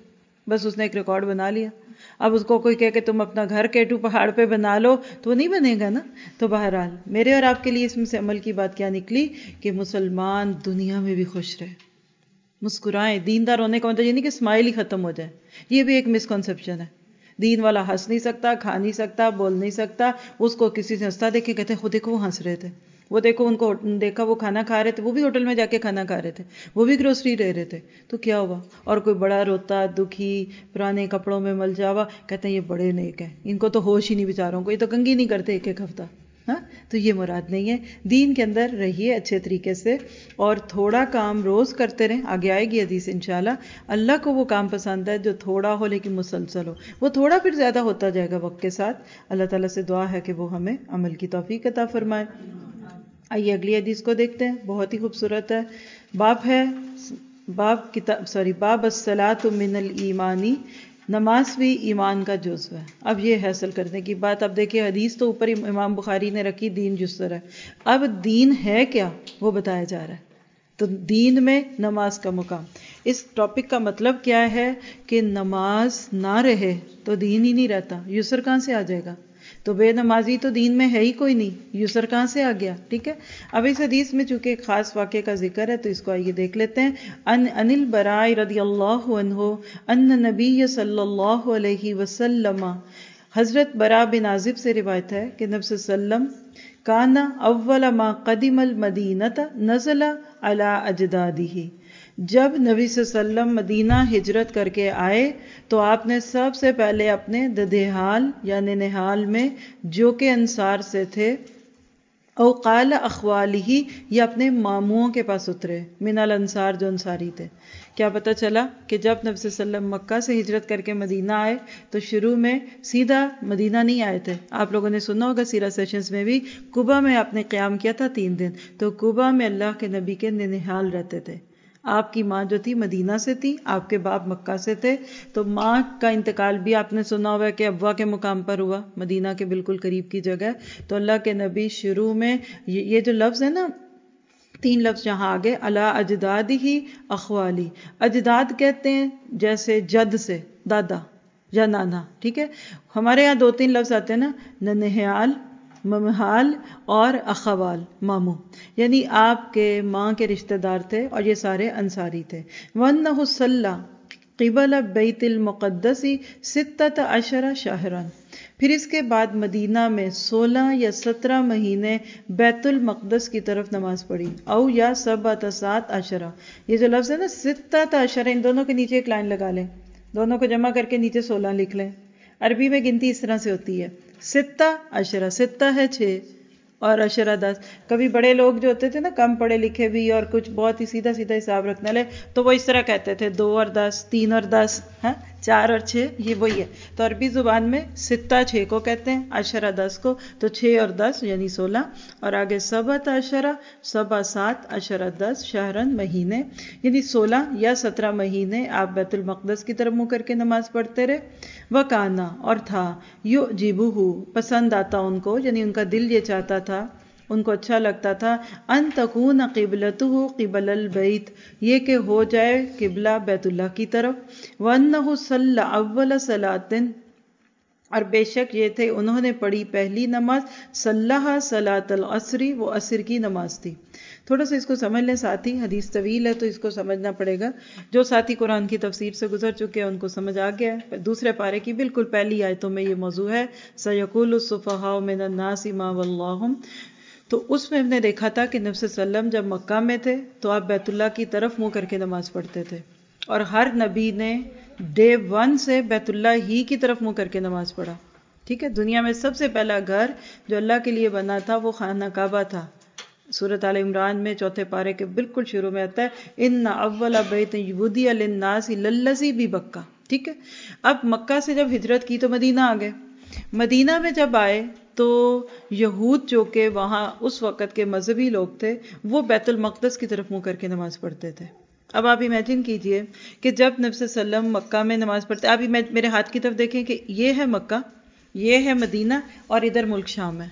بس اس نے ایک ریکارڈ بنا لیا. اب اس کو کوئی کہے کہ تم اپنا گھر کیٹو پہاڑ پہ بنا لو تو وہ نہیں بنے گا نا. تو بہرحال میرے اور آپ کے لیے اس میں سے عمل کی بات کیا نکلی کہ مسلمان دنیا میں بھی خوش رہے, مسکرائیں. دیندار ہونے کا مطلب یہ نہیں کہ اسمائل ہی ختم ہو جائے, یہ بھی ایک مسکنسیپشن ہے. دین والا ہنس نہیں سکتا, کھا نہیں سکتا, بول نہیں سکتا. اس کو کسی سے ہنستا دیکھے کہتے خود دیکھو وہ ہنس رہے تھے, وہ دیکھو ان کو دیکھا وہ کھانا کھا رہے تھے, وہ بھی ہوٹل میں جا کے کھانا کھا رہے تھے, وہ بھی گروسری لے رہے تھے, تو کیا ہوا. اور کوئی بڑا روتا دکھی پرانے کپڑوں میں مل جاوا کہتے ہیں یہ بڑے نیک ہیں, ان کو تو ہوش ہی نہیں بیچاروں کو, یہ تو کنگھی نہیں کرتے ایک ایک ہفتہ. ہاں تو یہ مراد نہیں ہے. دین کے اندر رہیے اچھے طریقے سے اور تھوڑا کام روز کرتے رہیں. آگے آئے گی حدیث انشاءاللہ. اللہ کو وہ کام پسند ہے جو تھوڑا ہو لیکن مسلسل ہو. وہ تھوڑا پھر زیادہ ہوتا جائے گا وقت کے ساتھ. اللہ تعالیٰ سے دعا ہے کہ وہ ہمیں عمل کی توفیق عطا فرمائے. آئیے اگلی حدیث کو دیکھتے ہیں, بہت ہی خوبصورت ہے. باب الصلاۃ من الایمانی, نماز بھی ایمان کا جزو ہے. اب یہ حاصل کرنے کی بات. اب دیکھیں حدیث تو اوپر امام بخاری نے رکھی, دین جس طرح. اب دین ہے کیا وہ بتایا جا رہا ہے. تو دین میں نماز کا مقام. اس ٹاپک کا مطلب کیا ہے کہ نماز نہ رہے تو دین ہی نہیں رہتا. یسر کہاں سے آ جائے گا؟ تو بے نمازی تو دین میں ہے ہی کوئی نہیں, یسر کہاں سے آ گیا. ٹھیک ہے, اب اس حدیث میں چونکہ ایک خاص واقعے کا ذکر ہے تو اس کو آئیے دیکھ لیتے ہیں. ان البراء رضی اللہ عنہ ان نبی صلی اللہ علیہ وسلم, حضرت براء بن عازب سے روایت ہے کہ نبی صلی اللہ علیہ وسلم کان اول ما قدم المدینۃ نزل علی اجدادہ, جب نبی صلی اللہ علیہ وسلم مدینہ ہجرت کر کے آئے تو آپ نے سب سے پہلے اپنے ددھیال یعنی نہال میں جو کہ انصار سے تھے, او قال اخوالہ یا اپنے ماموؤں کے پاس اترے, من الانصار جو انصاری تھے. کیا پتہ چلا کہ جب نبی صلی اللہ علیہ وسلم مکہ سے ہجرت کر کے مدینہ آئے تو شروع میں سیدھا مدینہ نہیں آئے تھے. آپ لوگوں نے سنا ہوگا سیرہ سیشنز میں بھی, قباء میں آپ نے قیام کیا تھا 3 دن. تو قباء میں اللہ کے نبی کے ننہال رہتے تھے. آپ کی ماں جو تھی مدینہ سے تھی, آپ کے باپ مکہ سے تھے. تو ماں کا انتقال بھی آپ نے سنا ہوا کہ ابوا کے مقام پر ہوا, مدینہ کے بالکل قریب کی جگہ. تو اللہ کے نبی شروع میں یہ جو لفظ ہے نا, 3 لفظ یہاں آگے, الا اجدادہ اخوالی. اجداد کہتے ہیں جیسے جد سے دادا یا نانا. ٹھیک ہے, ہمارے یہاں 2-3 لفظ آتے ہیں نا, ننہال, ممہال اور اخوال, ماموں, یعنی آپ کے ماں کے رشتہ دار تھے اور یہ سارے انصاری تھے. وَأَنَّهُ صَلَّى قِبَلَ بَيْتِ الْمُقَدَّسِ 16 شهرًا, پھر اس کے بعد مدینہ میں 16 یا 17 مہینے بیت المقدس کی طرف نماز پڑھی. او یا 17 یہ جو لفظ ہے نا 16, ان دونوں کے نیچے ایک لائن لگا لیں, دونوں کو جمع کر کے نیچے 16 لکھ لیں. عربی میں گنتی اس طرح سے ہوتی ہے, 6 6 ہے 6 اور 10. کبھی بڑے لوگ جو ہوتے تھے نا, کم پڑھے لکھے بھی اور کچھ بہت ہی سیدھا سیدھا حساب رکھنے والے, تو وہ اس طرح کہتے تھے 2 اور 10, 3 اور 10, 4 اور 6, یہ وہی ہے. تو عربی زبان میں 6 کو کہتے ہیں, 10 کو, تو 6 اور 10 یعنی 16, اور آگے 17 7 10 شہرن مہینے, یعنی 16 یا 17 مہینے آپ بیت المقدس کی طرف منہ کر کے نماز پڑھتے رہے. وکانا, اور تھا, یعجبہ, پسند آتا ان کو, یعنی ان کا دل یہ چاہتا تھا, ان کو اچھا لگتا تھا, ان تکون قبلتہ قبل البیت, یہ کہ ہو جائے قبلہ بیت اللہ کی طرف. وانہ صلی اول صلاۃ, اور بے شک یہ تھے انہوں نے پڑھی پہلی نماز, صلیٰ صلاۃ العصر, وہ عصر کی نماز تھی. تھوڑا سا اس کو سمجھ لیں ساتھی, حدیث طویل ہے تو اس کو سمجھنا پڑے گا. جو ساتھی قرآن کی تفسیر سے گزر چکے ہیں ان کو سمجھ آ گیا ہے. دوسرے پارے کی بالکل پہلی آیتوں میں یہ موضوع ہے, سیقول السفہاء من الناس ما ولاھم. تو اس میں ہم نے دیکھا تھا کہ نبی صلی اللہ علیہ وسلم جب مکہ میں تھے تو آپ بیت اللہ کی طرف منہ کر کے نماز پڑھتے تھے, اور ہر نبی نے ڈے 1 سے بیت اللہ ہی کی طرف منہ کر کے نماز پڑھا. ٹھیک ہے, دنیا میں سب سے پہلا گھر جو اللہ کے لیے بنا تھا وہ خانہ کعبہ تھا. سورۃ آل عمران میں 4 پارے کے بالکل شروع میں آتا ہے, ان اول بیت وضع للناس للذی ببکہ. ٹھیک ہے, اب مکہ سے جب ہجرت کی تو مدینہ آ گئے. مدینہ میں جب آئے تو یہود جو کہ وہاں اس وقت کے مذہبی لوگ تھے وہ بیت المقدس کی طرف منہ کر کے نماز پڑھتے تھے. اب آپ امیجن کیجئے کہ جب نبی صلی اللہ علیہ وسلم مکہ میں نماز پڑھتے, آپ میرے ہاتھ کی طرف دیکھیں کہ یہ ہے مکہ, یہ ہے مدینہ, اور ادھر ملک شام ہے.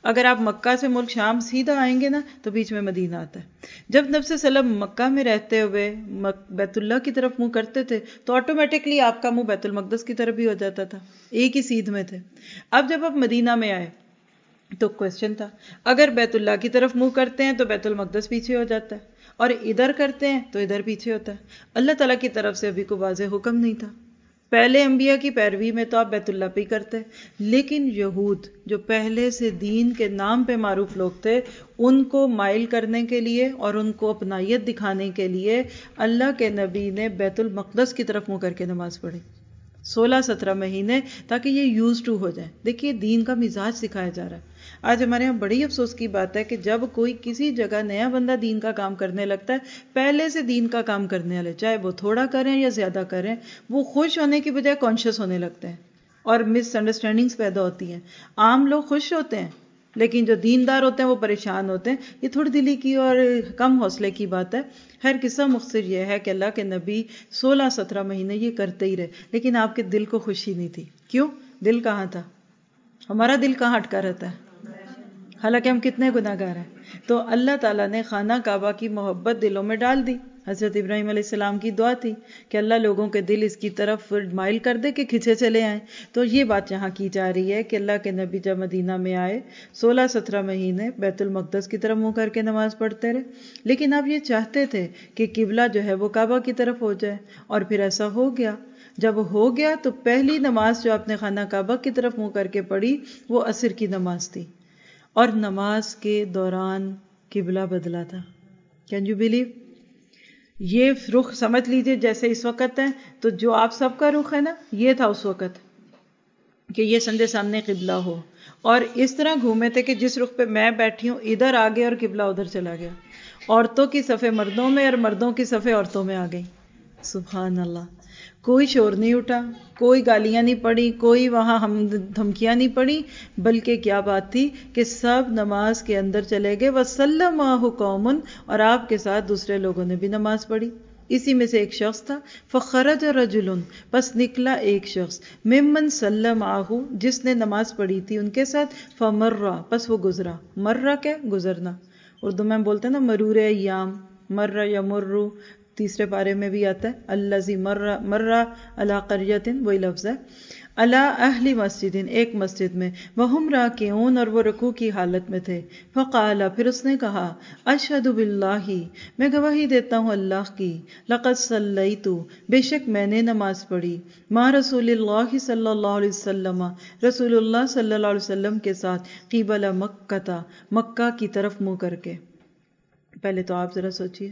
اگر آپ مکہ سے ملک شام سیدھا آئیں گے نا تو بیچ میں مدینہ آتا ہے. جب نبی صلی اللہ علیہ وسلم مکہ میں رہتے ہوئے بیت اللہ کی طرف منہ کرتے تھے تو آٹومیٹکلی آپ کا منہ بیت المقدس کی طرف بھی ہو جاتا تھا، ایک ہی سیدھ میں تھے. اب جب آپ مدینہ میں آئے تو کوشچن تھا، اگر بیت اللہ کی طرف منہ کرتے ہیں تو بیت المقدس پیچھے ہو جاتا ہے، اور ادھر کرتے ہیں تو ادھر پیچھے ہوتا ہے. اللہ تعالیٰ کی طرف سے ابھی کوئی واضح حکم نہیں تھا. پہلے انبیاء کی پیروی میں تو آپ بیت اللہ پہ ہی کرتے، لیکن یہود جو پہلے سے دین کے نام پہ معروف لوگ تھے، ان کو مائل کرنے کے لیے اور ان کو اپنائیت دکھانے کے لیے اللہ کے نبی نے بیت المقدس کی طرف منہ کر کے نماز پڑھی 16-17 مہینے، تاکہ یہ یوز ٹو ہو جائے. دیکھیے دین کا مزاج سکھایا جا رہا ہے. آج ہمارے یہاں بڑی افسوس کی بات ہے کہ جب کوئی کسی جگہ نیا بندہ دین کا کام کرنے لگتا ہے، پہلے سے دین کا کام کرنے والے چاہے وہ تھوڑا کریں یا زیادہ کریں، وہ خوش ہونے کی بجائے کانشیس ہونے لگتے ہیں اور مس انڈرسٹینڈنگز پیدا ہوتی ہیں. عام لوگ خوش ہوتے ہیں لیکن جو دیندار ہوتے ہیں وہ پریشان ہوتے ہیں. یہ تھوڑی دلی کی اور کم حوصلے کی بات ہے. خیر قصہ مختصر یہ ہے کہ اللہ کے نبی 16-17 مہینے یہ کرتے ہی رہے، لیکن آپ کے دل کو خوشی نہیں تھی. کیوں؟ دل کہاں تھا؟ ہمارا دل کہاں اٹکا رہتا ہے؟ حالانکہ ہم کتنے گناہ گار ہیں. تو اللہ تعالیٰ نے خانہ کعبہ کی محبت دلوں میں ڈال دی. حضرت ابراہیم علیہ السلام کی دعا تھی کہ اللہ لوگوں کے دل اس کی طرف مائل کر دے کہ کھنچے چلے آئیں. تو یہ بات یہاں کی جا رہی ہے کہ اللہ کے نبی جب مدینہ میں آئے 16-17 مہینے بیت المقدس کی طرف منہ کر کے نماز پڑھتے رہے، لیکن اب یہ چاہتے تھے کہ قبلہ جو ہے وہ کعبہ کی طرف ہو جائے، اور پھر ایسا ہو گیا. جب ہو گیا تو پہلی نماز جو آپ نے خانہ کعبہ کی طرف منہ کر کے پڑھی وہ عصر کی نماز تھی، اور نماز کے دوران قبلہ بدلا تھا. Can you believe? یہ رخ سمجھ لیجئے جیسے اس وقت ہے، تو جو آپ سب کا رخ ہے نا، یہ تھا اس وقت کہ یہ سندے سامنے قبلہ ہو، اور اس طرح گھومے تھے کہ جس رخ پہ میں بیٹھی ہوں ادھر آ گئے اور قبلہ ادھر چلا گیا. عورتوں کی صفیں مردوں میں اور مردوں کی صفیں عورتوں میں آ گئی. سبحان اللہ. کوئی شور نہیں اٹھا، کوئی گالیاں نہیں پڑی، کوئی وہاں دھمکیاں نہیں پڑی، بلکہ کیا بات تھی کہ سب نماز کے اندر چلے گئے. وَسَلَّمَ مَعَهُ قَوْمٌ، اور آپ کے ساتھ دوسرے لوگوں نے بھی نماز پڑھی. اسی میں سے ایک شخص تھا، فَخَرَجَ رَجُلٌ، پس نکلا ایک شخص، ممن صلی معہ، جس نے نماز پڑھی تھی ان کے ساتھ، فَمَرَّ، پس وہ گزرا. مرہ کیا؟ گزرنا. اردو میں ہم بولتے ہیں نا مرور ایام، مرہ یا مرو، تیسرے پارے میں بھی آتا ہے الذی مر علی قریۃ، وہی لفظ ہے. علی اہل مسجد، ایک مسجد میں، وہم راکعون، اور وہ رکوع کی حالت میں تھے. فقال، پھر اس نے کہا، اشہد باللہ، میں گواہی دیتا ہوں اللہ کی، لقد صلیت، بے شک میں نے نماز پڑھی، مع رسول اللہ صلی اللہ علیہ وسلم، رسول اللہ صلی اللہ علیہ وسلم کے ساتھ، قبل مکہ، مکہ کی طرف منہ کر کے. پہلے تو آپ ذرا سوچئے،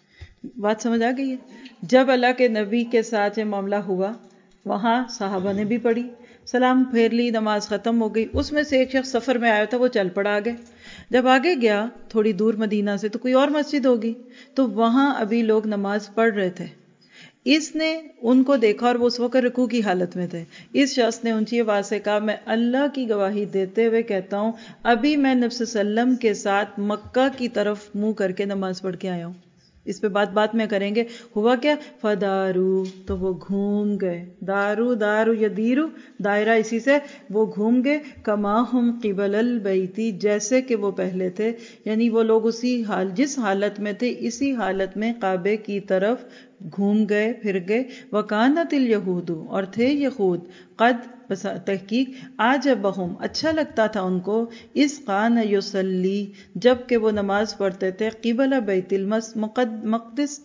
بات سمجھ آ گئی ہے؟ جب اللہ کے نبی کے ساتھ یہ معاملہ ہوا، وہاں صحابہ نے بھی پڑھی، سلام پھیر لی، نماز ختم ہو گئی. اس میں سے ایک شخص سفر میں آیا تھا، وہ چل پڑا آگے. جب آگے گیا تھوڑی دور مدینہ سے تو کوئی اور مسجد ہوگی، تو وہاں ابھی لوگ نماز پڑھ رہے تھے. اس نے ان کو دیکھا اور وہ اس وقت رکوع کی حالت میں تھے. اس شخص نے اونچی آواز سے کہا، میں اللہ کی گواہی دیتے ہوئے کہتا ہوں ابھی میں نبی صلی اللہ علیہ وسلم کے ساتھ مکہ کی طرف منہ کر کے نماز پڑھ کے آیا ہوں. اس پہ بات میں کریں گے. ہوا کیا؟ فدارو، تو وہ گھوم گئے. دارو یا دیرو، دائرہ اسی سے، وہ گھوم گئے. کما ہم قبل البیتی، جیسے کہ وہ پہلے تھے، یعنی وہ لوگ جس حالت میں تھے اسی حالت میں کعبے کی طرف گھوم گئے، پھر گئے. وکانت الیہود، اور تھے یہود، قد، تحقیق، آجبہم، اچھا لگتا تھا ان کو، اس قان یصلی، جب کہ وہ نماز پڑھتے تھے، قبل بیت المقدس،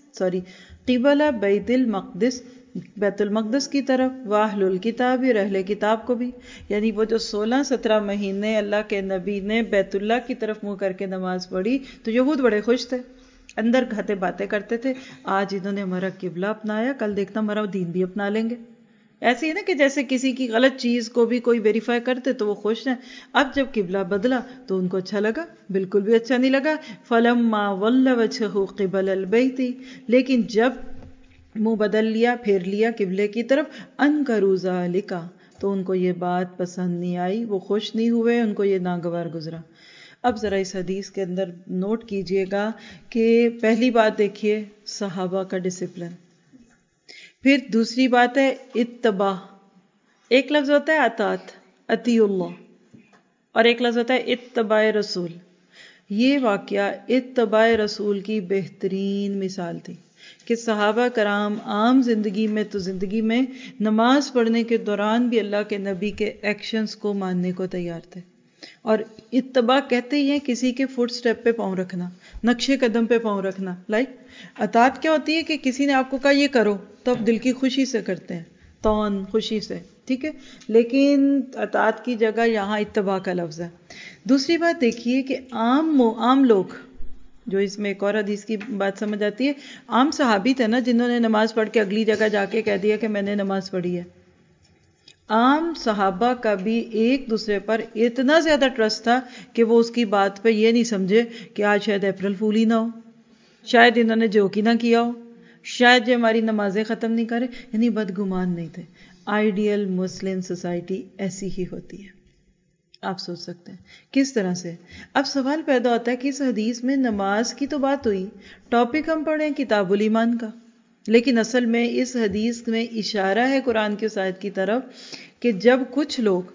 قبل بیت المقدس، بیت المقدس کی طرف، واہل الکتاب، اہل کتاب کو بھی. یعنی وہ جو 16-17 مہینے اللہ کے نبی نے بیت اللہ کی طرف منہ کر کے نماز پڑھی تو یہود بڑے خوش تھے، اندر گھاتے باتیں کرتے تھے، آج انہوں نے ہمارا قبلہ اپنایا، کل دیکھنا ہمارا دین بھی اپنا لیں گے. ایسے ہی نا کہ جیسے کسی کی غلط چیز کو بھی کوئی ویریفائی کرتے تو وہ خوش ہیں. اب جب قبلہ بدلا تو ان کو اچھا لگا؟ بالکل بھی اچھا نہیں لگا. فلما ول وجہہ قبل البیت، لیکن جب منہ بدل لیا، پھیر لیا قبلے کی طرف، انکروا ذالک، تو ان کو یہ بات پسند نہیں آئی، وہ خوش نہیں ہوئے، ان کو یہ ناگوار گزرا. اب ذرا اس حدیث کے اندر نوٹ کیجئے گا کہ پہلی بات دیکھیے صحابہ کا ڈسپلن، پھر دوسری بات ہے اتباع. ایک لفظ ہوتا ہے اطاعت، اطیع اللہ، اور ایک لفظ ہوتا ہے اتباع رسول. یہ واقعہ اتباع رسول کی بہترین مثال تھی کہ صحابہ کرام عام زندگی میں تو زندگی میں نماز پڑھنے کے دوران بھی اللہ کے نبی کے ایکشنز کو ماننے کو تیار تھے. اور اتباع کہتے ہی ہیں کسی کے فٹ سٹیپ پہ پاؤں رکھنا، نقشے قدم پہ پاؤں رکھنا. اطاعت کیا ہوتی ہے کہ کسی نے آپ کو کہا یہ کرو تو آپ دل کی خوشی سے کرتے ہیں، تون خوشی سے، ٹھیک ہے. لیکن اطاعت کی جگہ یہاں اتباع کا لفظ ہے. دوسری بات دیکھیے کہ عام لوگ، جو اس میں ایک اور حدیث کی بات سمجھ آتی ہے، عام صحابی تھے نا جنہوں نے نماز پڑھ کے اگلی جگہ جا کے کہہ دیا کہ میں نے نماز پڑھی ہے. عام صحابہ کا بھی ایک دوسرے پر اتنا زیادہ ٹرسٹ تھا کہ وہ اس کی بات پہ یہ نہیں سمجھے کہ آج شاید اپریل فول ہی نہ ہو، شاید انہوں نے جوک ہی نہ کیا ہو، شاید یہ ہماری نمازیں ختم نہیں کرے. یعنی بدگمان نہیں تھے. آئیڈیل مسلم سوسائٹی ایسی ہی ہوتی ہے. آپ سوچ سکتے ہیں کس طرح سے. اب سوال پیدا ہوتا ہے کہ اس حدیث میں نماز کی تو بات ہوئی، ٹاپک ہم پڑھیں کتاب الایمان کا، لیکن اصل میں اس حدیث میں اشارہ ہے قرآن کی اس آیت کی طرف کہ جب کچھ لوگ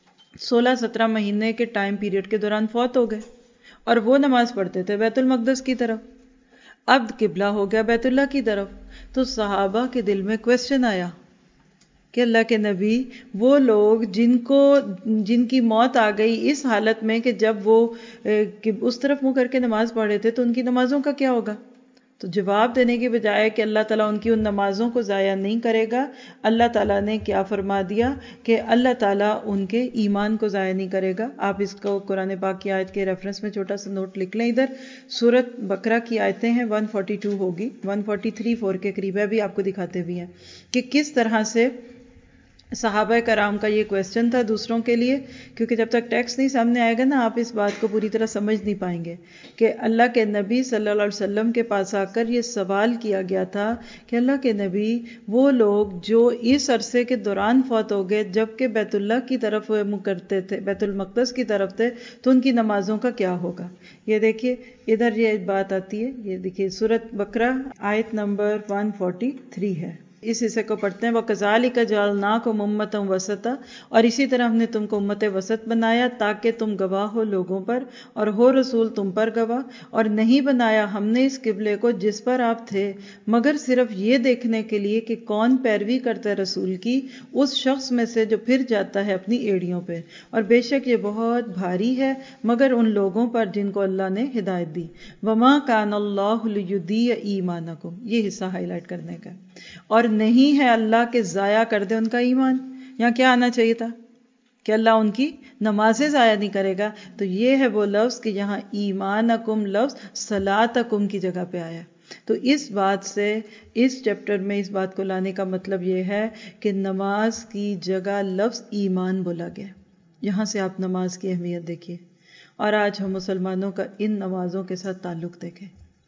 16-17 مہینے کے ٹائم پیریڈ کے دوران فوت ہو گئے اور وہ نماز پڑھتے تھے بیت المقدس کی طرف، اب قبلہ ہو گیا بیت اللہ کی طرف، تو صحابہ کے دل میں کویسچن آیا کہ اللہ کے نبی، وہ لوگ جن کی موت آ گئی اس حالت میں کہ جب وہ اس طرف منہ کر کے نماز پڑھ رہے تھے تو ان کی نمازوں کا کیا ہوگا؟ تو جواب دینے کی بجائے کہ اللہ تعالیٰ ان کی ان نمازوں کو ضائع نہیں کرے گا، اللہ تعالیٰ نے کیا فرما دیا کہ اللہ تعالیٰ ان کے ایمان کو ضائع نہیں کرے گا. آپ اس کو قرآن پاک کی آیت کے ریفرنس میں چھوٹا سا نوٹ لکھ لیں. ادھر سورۃ بقرہ کی آیتیں ہیں 142 ہوگی، 143-4 کے قریب ہے، بھی آپ کو دکھاتے بھی ہیں کہ کس طرح سے صحابہ کرام کا یہ کویسچن تھا دوسروں کے لیے. کیونکہ جب تک ٹیکسٹ نہیں سامنے آئے گا نا آپ اس بات کو پوری طرح سمجھ نہیں پائیں گے کہ اللہ کے نبی صلی اللہ علیہ وسلم کے پاس آ کر یہ سوال کیا گیا تھا کہ اللہ کے نبی، وہ لوگ جو اس عرصے کے دوران فوت ہو گئے جبکہ بیت اللہ کی طرف منہ کرتے تھے، بیت المقدس کی طرف تھے، تو ان کی نمازوں کا کیا ہوگا؟ یہ دیکھیے ادھر یہ بات آتی ہے، یہ دیکھیے سورۃ بقرہ آیت نمبر 143 ہے. اس حصے کو پڑھتے ہیں. وَكَذَلِكَ جَعَلْنَاكُمْ أُمَّةً وَسَطًا، اور اسی طرح ہم نے تم کو امت وسط بنایا تاکہ تم گواہ ہو لوگوں پر اور ہو رسول تم پر گواہ. اور نہیں بنایا ہم نے اس قبلے کو جس پر آپ تھے مگر صرف یہ دیکھنے کے لیے کہ کون پیروی کرتا ہے رسول کی اس شخص میں سے جو پھر جاتا ہے اپنی ایڑیوں پہ، اور بے شک یہ بہت بھاری ہے مگر ان لوگوں پر جن کو اللہ نے ہدایت دی. وَمَا كَانَ اللَّهُ لِيُضِيعَ إِيمَانَكُمْ، یہ حصہ ہائی لائٹ کرنے کا. اور نہیں ہے اللہ کہ ضائع کر دے ان کا ایمان. یہاں کیا آنا چاہیے تھا کہ اللہ ان کی نمازیں ضائع نہیں کرے گا. تو یہ ہے وہ لفظ کہ یہاں ایمانکم لفظ صلاتکم کی جگہ پہ آیا. تو اس بات سے اس چیپٹر میں اس بات کو لانے کا مطلب یہ ہے کہ نماز کی جگہ لفظ ایمان بولا گیا. یہاں سے آپ نماز کی اہمیت دیکھیے. اور آج ہم مسلمانوں کا ان نمازوں کے ساتھ تعلق دیکھیں.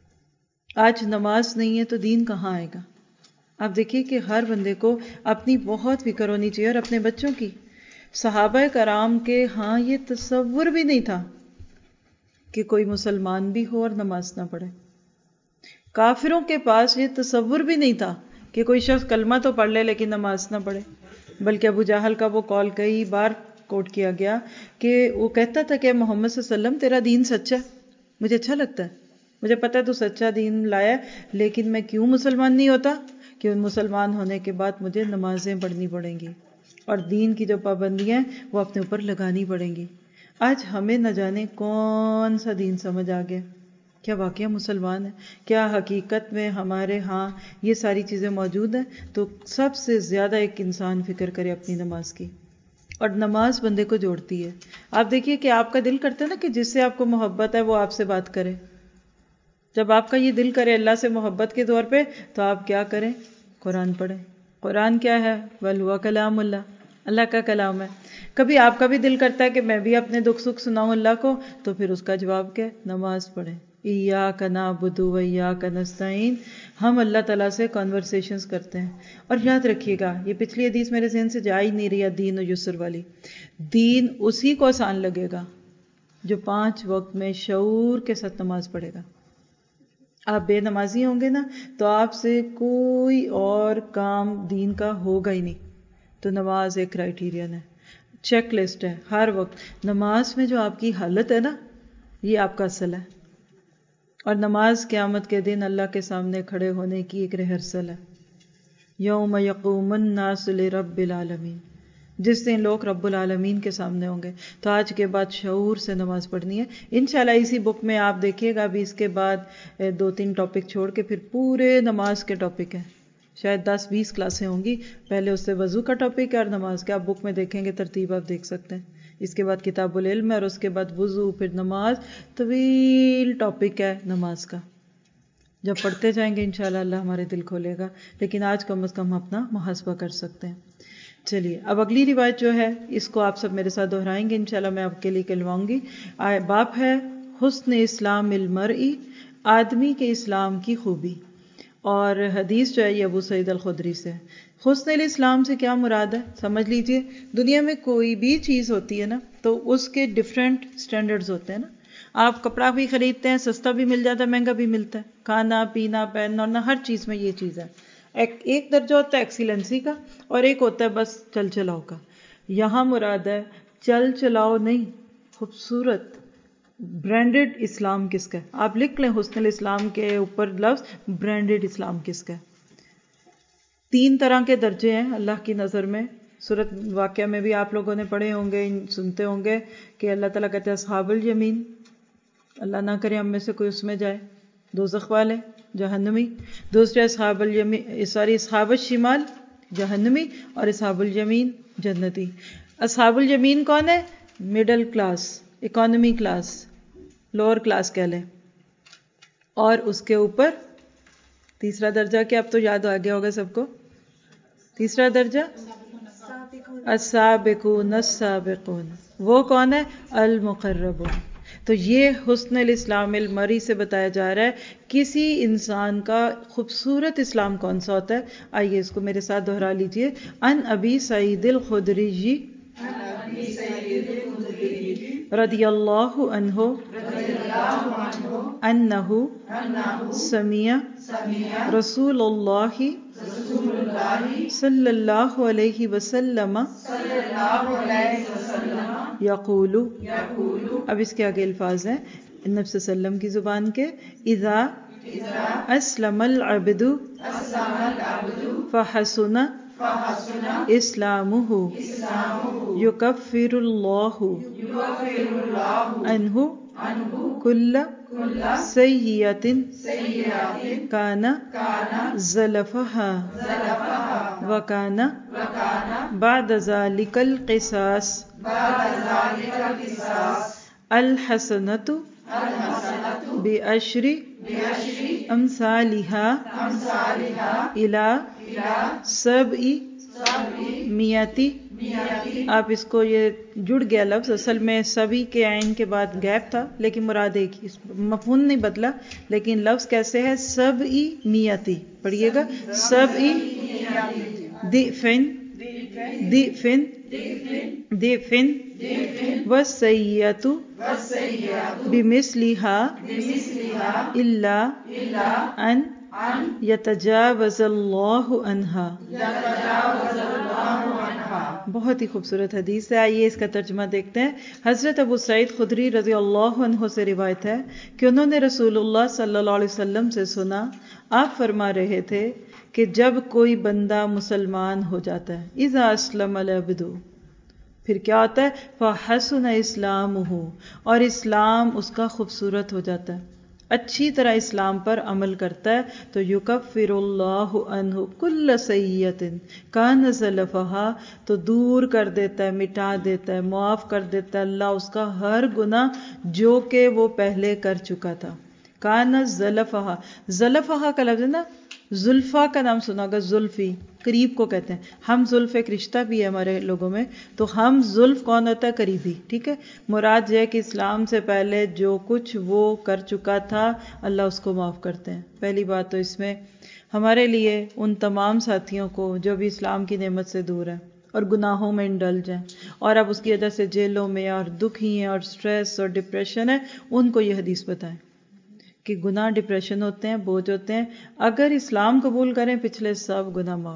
آج نماز نہیں ہے تو دین کہاں آئے گا؟ آپ دیکھیے کہ ہر بندے کو اپنی بہت فکر ہونی چاہیے اور اپنے بچوں کی. صحابہ کرام کے ہاں یہ تصور بھی نہیں تھا کہ کوئی مسلمان بھی ہو اور نماز نہ پڑھے. کافروں کے پاس یہ تصور بھی نہیں تھا کہ کوئی شخص کلمہ تو پڑھ لے لیکن نماز نہ پڑھے. بلکہ ابو جہل کا وہ قول کئی بار کوٹ کیا گیا کہ وہ کہتا تھا کہ محمد صلی اللہ علیہ وسلم تیرا دین سچا ہے، مجھے اچھا لگتا ہے، مجھے پتا ہے تو سچا دین لایا، لیکن میں کیوں مسلمان نہیں ہوتا؟ کہ مسلمان ہونے کے بعد مجھے نمازیں پڑھنی پڑیں گی اور دین کی جو پابندیاں ہیں وہ اپنے اوپر لگانی پڑیں گی. آج ہمیں نہ جانے کون سا دین سمجھ آ گیا. کیا واقعہ مسلمان ہے؟ کیا حقیقت میں ہمارے ہاں یہ ساری چیزیں موجود ہیں؟ تو سب سے زیادہ ایک انسان فکر کرے اپنی نماز کی. اور نماز بندے کو جوڑتی ہے. آپ دیکھیے کہ آپ کا دل کرتا ہے نا کہ جس سے آپ کو محبت ہے وہ آپ سے بات کرے. جب آپ کا یہ دل کرے اللہ سے محبت کے طور پہ تو آپ کیا کریں؟ قرآن پڑھیں. قرآن کیا ہے؟ بل ہوا کلام اللہ، اللہ کا کلام ہے. کبھی آپ کا بھی دل کرتا ہے کہ میں بھی اپنے دکھ سکھ سناؤں اللہ کو، تو پھر اس کا جواب کیا ہے؟ نماز پڑھیں. ایاک نعبد و ایاک نستعین. ہم اللہ تعالیٰ سے کنورسیشنز کرتے ہیں. اور یاد رکھیے گا، یہ پچھلی حدیث میرے ذہن سے جا ہی نہیں رہی، دین و یسر والی. دین اسی کو آسان لگے گا جو 5 وقت میں شعور کے ساتھ نماز پڑھے گا. آپ بے نمازی ہوں گے نا تو آپ سے کوئی اور کام دین کا ہوگا ہی نہیں. تو نماز ایک کرائیٹیرین ہے. چیک لسٹ ہے ہر وقت. نماز میں جو آپ کی حالت ہے نا، یہ آپ کا اصل ہے. اور نماز قیامت کے دن اللہ کے سامنے کھڑے ہونے کی ایک ریہرسل ہے. یوم یقوم الناس لرب العالمین، جس دن لوگ رب العالمین کے سامنے ہوں گے. تو آج کے بعد شعور سے نماز پڑھنی ہے انشاءاللہ. اسی بک میں آپ دیکھیے گا ابھی اس کے بعد 2-3 ٹاپک چھوڑ کے پھر پورے نماز کے ٹاپک ہیں. شاید 10-20 کلاسیں ہوں گی. پہلے اس سے وضو کا ٹاپک ہے اور نماز کے. آپ بک میں دیکھیں گے ترتیب آپ دیکھ سکتے ہیں. اس کے بعد کتاب العلم ہے اور اس کے بعد وضو، پھر نماز. طویل ٹاپک ہے نماز کا. جب پڑھتے جائیں گے انشاءاللہ اللہ ہمارے دل کھولے گا. لیکن آج کم از کم اپنا محاسبہ کر سکتے ہیں. چلیے اب اگلی روایت جو ہے اس کو آپ سب میرے ساتھ دہرائیں گے انشاءاللہ. میں آپ کے لیے کہلواؤں گی. باب ہے حسن اسلام المرئی، آدمی کے اسلام کی خوبی. اور حدیث جو ہے یہ ابو سعید الخدری سے. حسن الاسلام سے کیا مراد ہے سمجھ لیجئے. دنیا میں کوئی بھی چیز ہوتی ہے نا تو اس کے ڈفرینٹ سٹینڈرڈز ہوتے ہیں نا. آپ کپڑا بھی خریدتے ہیں، سستا بھی مل جاتا ہے، مہنگا بھی ملتا ہے. کھانا پینا پہننا اور ہر چیز میں یہ چیز ہے. ایک درجہ ہوتا ہے ایکسیلنسی کا اور ایک ہوتا ہے بس چل چلاؤ کا. یہاں مراد ہے چل چلاؤ نہیں، خوبصورت برانڈڈ اسلام کس کا ہے. آپ لکھ لیں حسن الاسلام کے اوپر لفظ برانڈڈ اسلام کس کا ہے. 3 طرح کے درجے ہیں اللہ کی نظر میں. سورۃ واقعہ میں بھی آپ لوگوں نے پڑھے ہوں گے، سنتے ہوں گے کہ اللہ تعالیٰ کہتے ہیں اصحاب الیمین، اللہ نہ کرے ہم میں سے کوئی اس میں جائے، دوزخ والے جہنمی. دوسرے اصحاب الشمال جہنمی اور اصحاب الیمین جنتی. اصحاب الیمین کون ہے؟ Middle class, economy class, lower class کہہ لیں. اور اس کے اوپر تیسرا درجہ کیا اب تو یاد آ گیا ہوگا سب کو. تیسرا درجہ السابقون السابقون، وہ کون ہے؟ المقربون. تو یہ حسن الاسلام المرئی سے بتایا جا رہا ہے کسی انسان کا خوبصورت اسلام کون سا ہوتا ہے. آئیے اس کو میرے ساتھ دہرا لیجئے. ان ابی سعید الخدری رضی اللہ عنہ انہ سمع رسول اللہ صلی اللہ علیہ وسلم یقول، اب اس کے آگے الفاظ ہیں نبی صلی اللہ علیہ وسلم کی زبان کے. اذا اسلم العبد فحسن اسلامہ یکفر اللہ عنہ کل سیئۃ کان زلفها وکان بعد ذلک القصاص الحسنۃ بعشر امثالها الی 700. آپ اس کو، یہ جڑ گیا لفظ، اصل میں سبھی کے عین کے بعد گیپ تھا لیکن مراد ایک ہی، مفہوم نہیں بدلا لیکن لفظ کیسے ہے؟ 700. پڑھیے گا 700 ضعفٍ والسیئۃ بمثلها الا ان یتجاوز اللہ عنہا. بہت ہی خوبصورت حدیث ہے. آئیے اس کا ترجمہ دیکھتے ہیں. حضرت ابو سعید خدری رضی اللہ عنہ سے روایت ہے کہ انہوں نے رسول اللہ صلی اللہ علیہ وسلم سے سنا، آپ فرما رہے تھے کہ جب کوئی بندہ مسلمان ہو جاتا ہے، اذا اسلم العبد، پھر کیا ہوتا ہے؟ فحسن اسلامہ، اور اسلام اس کا خوبصورت ہو جاتا ہے، اچھی طرح اسلام پر عمل کرتا ہے، تو یکفر اللہ عنہ کل سیئۃ کان زلفہا، تو دور کر دیتا ہے، مٹا دیتا ہے، معاف کر دیتا ہے اللہ اس کا ہر گناہ جو کہ وہ پہلے کر چکا تھا. کان زلفہا، زلفہا کا لفظ ہے نا، زلفا کا نام سنا ہوگا، زلفی قریب کو کہتے ہیں. ہم زلف ایک رشتہ بھی ہے ہمارے لوگوں میں، تو ہم زلف کون ہوتا ہے؟ قریبی. ٹھیک ہے، مراد یہ ہے کہ اسلام سے پہلے جو کچھ وہ کر چکا تھا اللہ اس کو معاف کرتے ہیں. پہلی بات تو اس میں ہمارے لیے ان تمام ساتھیوں کو جو بھی اسلام کی نعمت سے دور ہیں اور گناہوں میں انڈلج ہیں اور اب اس کی وجہ سے جیلوں میں اور دکھی ہیں اور سٹریس اور ڈپریشن ہے، ان کو یہ حدیث بتائیں کہ گناہ ڈپریشن ہوتے ہیں، بوجھ ہوتے ہیں. اگر اسلام قبول کریں پچھلے سب گناہ معاف.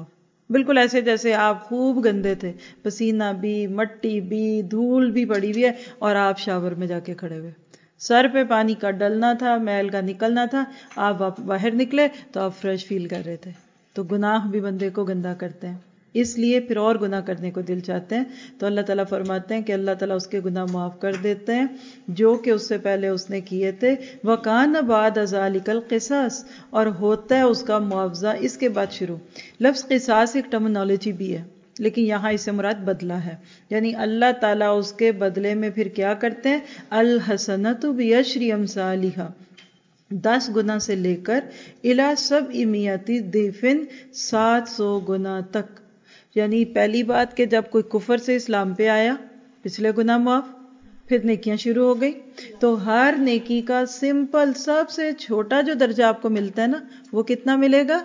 بالکل ایسے جیسے آپ خوب گندے تھے، پسینہ بھی، مٹی بھی، دھول بھی پڑی ہوئی ہے، اور آپ شاور میں جا کے کھڑے ہوئے، سر پہ پانی کا ڈلنا تھا، میل کا نکلنا تھا، آپ باہر نکلے تو آپ فریش فیل کر رہے تھے. تو گناہ بھی بندے کو گندا کرتے ہیں، اس لیے پھر اور گناہ کرنے کو دل چاہتے ہیں. تو اللہ تعالیٰ فرماتے ہیں کہ اللہ تعالیٰ اس کے گناہ معاف کر دیتے ہیں جو کہ اس سے پہلے اس نے کیے تھے. وَكَانَ بَعْدَ ذَلِكَ الْقِصَاص، اور ہوتا ہے اس کا معاوضہ اس کے بعد شروع. لفظ قصاص ایک ٹرمنالوجی بھی ہے، لیکن یہاں اس سے مراد بدلہ ہے، یعنی اللہ تعالیٰ اس کے بدلے میں پھر کیا کرتے ہیں؟ الحسنۃ بعشر امثالھا، 10 گنا سے لے کر الی 700 ضعف، 700 گنا تک. یعنی پہلی بات کہ جب کوئی کفر سے اسلام پہ آیا، پچھلے گناہ معاف، پھر نیکیاں شروع ہو گئی. تو ہر نیکی کا سمپل سب سے چھوٹا جو درجہ آپ کو ملتا ہے نا، وہ کتنا ملے گا؟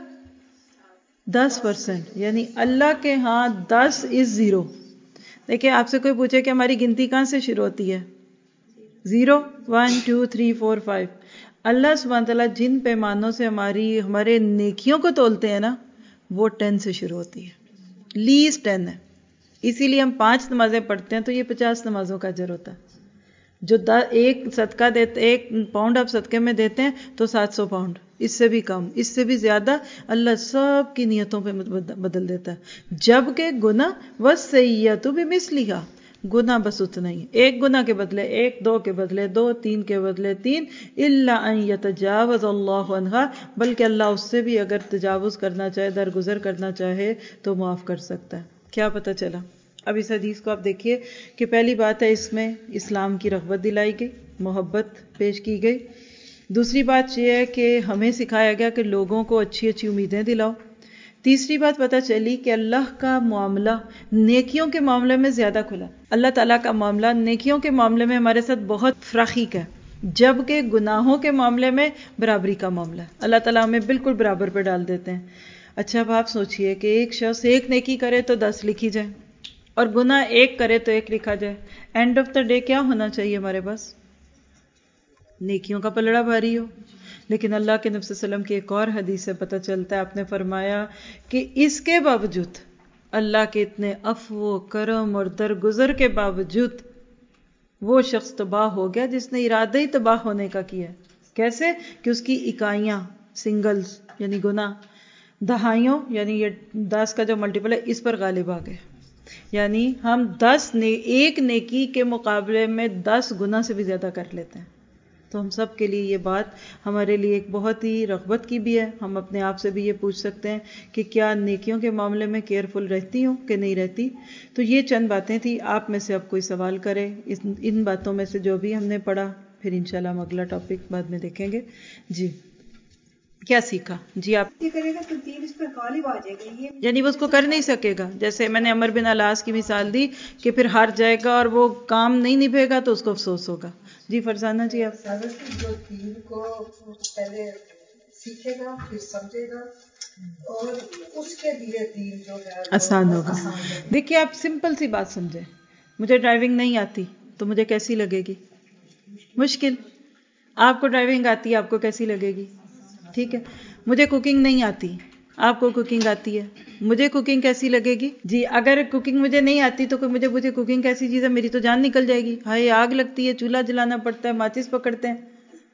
10%. یعنی اللہ کے ہاں 10 از 0. دیکھیں آپ سے کوئی پوچھے کہ ہماری گنتی کہاں سے شروع ہوتی ہے؟ 0 1 2 3 4 5. اللہ سبحانہ تعالیٰ جن پیمانوں سے ہمارے نیکیوں کو تولتے ہیں نا، وہ 10 سے شروع ہوتی ہے، لیسٹ 10 ہے. اسی لیے ہم 5 نمازیں پڑھتے ہیں تو یہ 50 نمازوں کا اجر ہوتا ہے. جو ایک صدقہ دیتے، 1 پاؤنڈ آپ صدقے میں دیتے ہیں تو 700 پاؤنڈ، اس سے بھی کم، اس سے بھی زیادہ اللہ سب کی نیتوں پہ بدل دیتا ہے. جبکہ گناہ وَالسَّیِّئَةُ بِمِثْلِہَا، گناہ بس اتنا ہی، 1 گناہ کے بدلے 1، 2 کے بدلے 2، 3 کے بدلے 3، الا ان یتجاوز اللہ عنہا، بلکہ اللہ اس سے بھی اگر تجاوز کرنا چاہے، درگزر کرنا چاہے تو معاف کر سکتا ہے. کیا پتہ چلا؟ اب اس حدیث کو آپ دیکھیے کہ پہلی بات ہے اس میں اسلام کی رغبت دلائی گئی، محبت پیش کی گئی. دوسری بات یہ ہے کہ ہمیں سکھایا گیا کہ لوگوں کو اچھی اچھی امیدیں دلاؤ. تیسری بات پتہ چلی کہ اللہ کا معاملہ نیکیوں کے معاملے میں زیادہ کھلا. اللہ تعالیٰ کا معاملہ نیکیوں کے معاملے میں ہمارے ساتھ بہت فراخیق ہے، جبکہ گناہوں کے معاملے میں برابری کا معاملہ ہے. اللہ تعالیٰ ہمیں بالکل برابر پہ ڈال دیتے ہیں. اچھا اب آپ سوچئے کہ ایک شخص 1 نیکی کرے تو 10 لکھی جائے، اور گناہ 1 کرے تو 1 لکھا جائے. اینڈ آف دا ڈے کیا ہونا چاہیے ہمارے پاس؟ نیکیوں کا پلڑا بھاری ہو. لیکن اللہ کے نبی صلی اللہ علیہ وسلم کی ایک اور حدیث سے پتہ چلتا ہے، آپ نے فرمایا کہ اس کے باوجود، اللہ کے اتنے عفو و کرم اور درگزر کے باوجود، وہ شخص تباہ ہو گیا جس نے ارادہ ہی تباہ ہونے کا کیا. کیسے؟ کہ اس کی اکائیاں، سنگلز یعنی گناہ، دہائیوں یعنی یہ 10 کا جو ملٹیپل ہے اس پر غالب آ گئے. یعنی ہم 1 نیکی کے مقابلے میں 10 گنا سے بھی زیادہ کر لیتے ہیں. تو ہم سب کے لیے یہ بات ہمارے لیے ایک بہت ہی رغبت کی بھی ہے. ہم اپنے آپ سے بھی یہ پوچھ سکتے ہیں کہ کیا نیکیوں کے معاملے میں کیئرفل رہتی ہوں کہ نہیں رہتی. تو یہ چند باتیں تھیں. آپ میں سے اب کوئی سوال کرے ان باتوں میں سے جو بھی ہم نے پڑھا، پھر انشاءاللہ ہم اگلا ٹاپک بعد میں دیکھیں گے. جی کیا سیکھا؟ جی آپ یہ کرے گا تو دین اس پر غالب آ جائے گا، یعنی وہ اس کو کر نہیں سکے گا. جیسے میں نے عمر بن العاص کی مثال دی کہ پھر ہار جائے گا اور وہ کام نہیں نبھے گا تو اس کو افسوس ہوگا. جی فرزانہ جی آپ. جو دین کو پہلے سیکھے گا، پھر سمجھے گا، اور اس کے لیے دین جو ہے آسان ہوگا. دیکھیے آپ سمپل سی بات سمجھیں، مجھے ڈرائیونگ نہیں آتی تو مجھے کیسی لگے گی؟ مشکل. آپ کو ڈرائیونگ آتی ہے، آپ کو کیسی لگے گی؟ ٹھیک ہے. مجھے کوکنگ نہیں آتی، آپ کو کوکنگ آتی ہے، مجھے کوکنگ کیسی لگے گی؟ جی اگر کوکنگ مجھے نہیں آتی تو مجھے کوکنگ کیسی چیز ہے؟ میری تو جان نکل جائے گی. ہائے آگ لگتی ہے، چولہا جلانا پڑتا ہے، ماچس پکڑتے ہیں.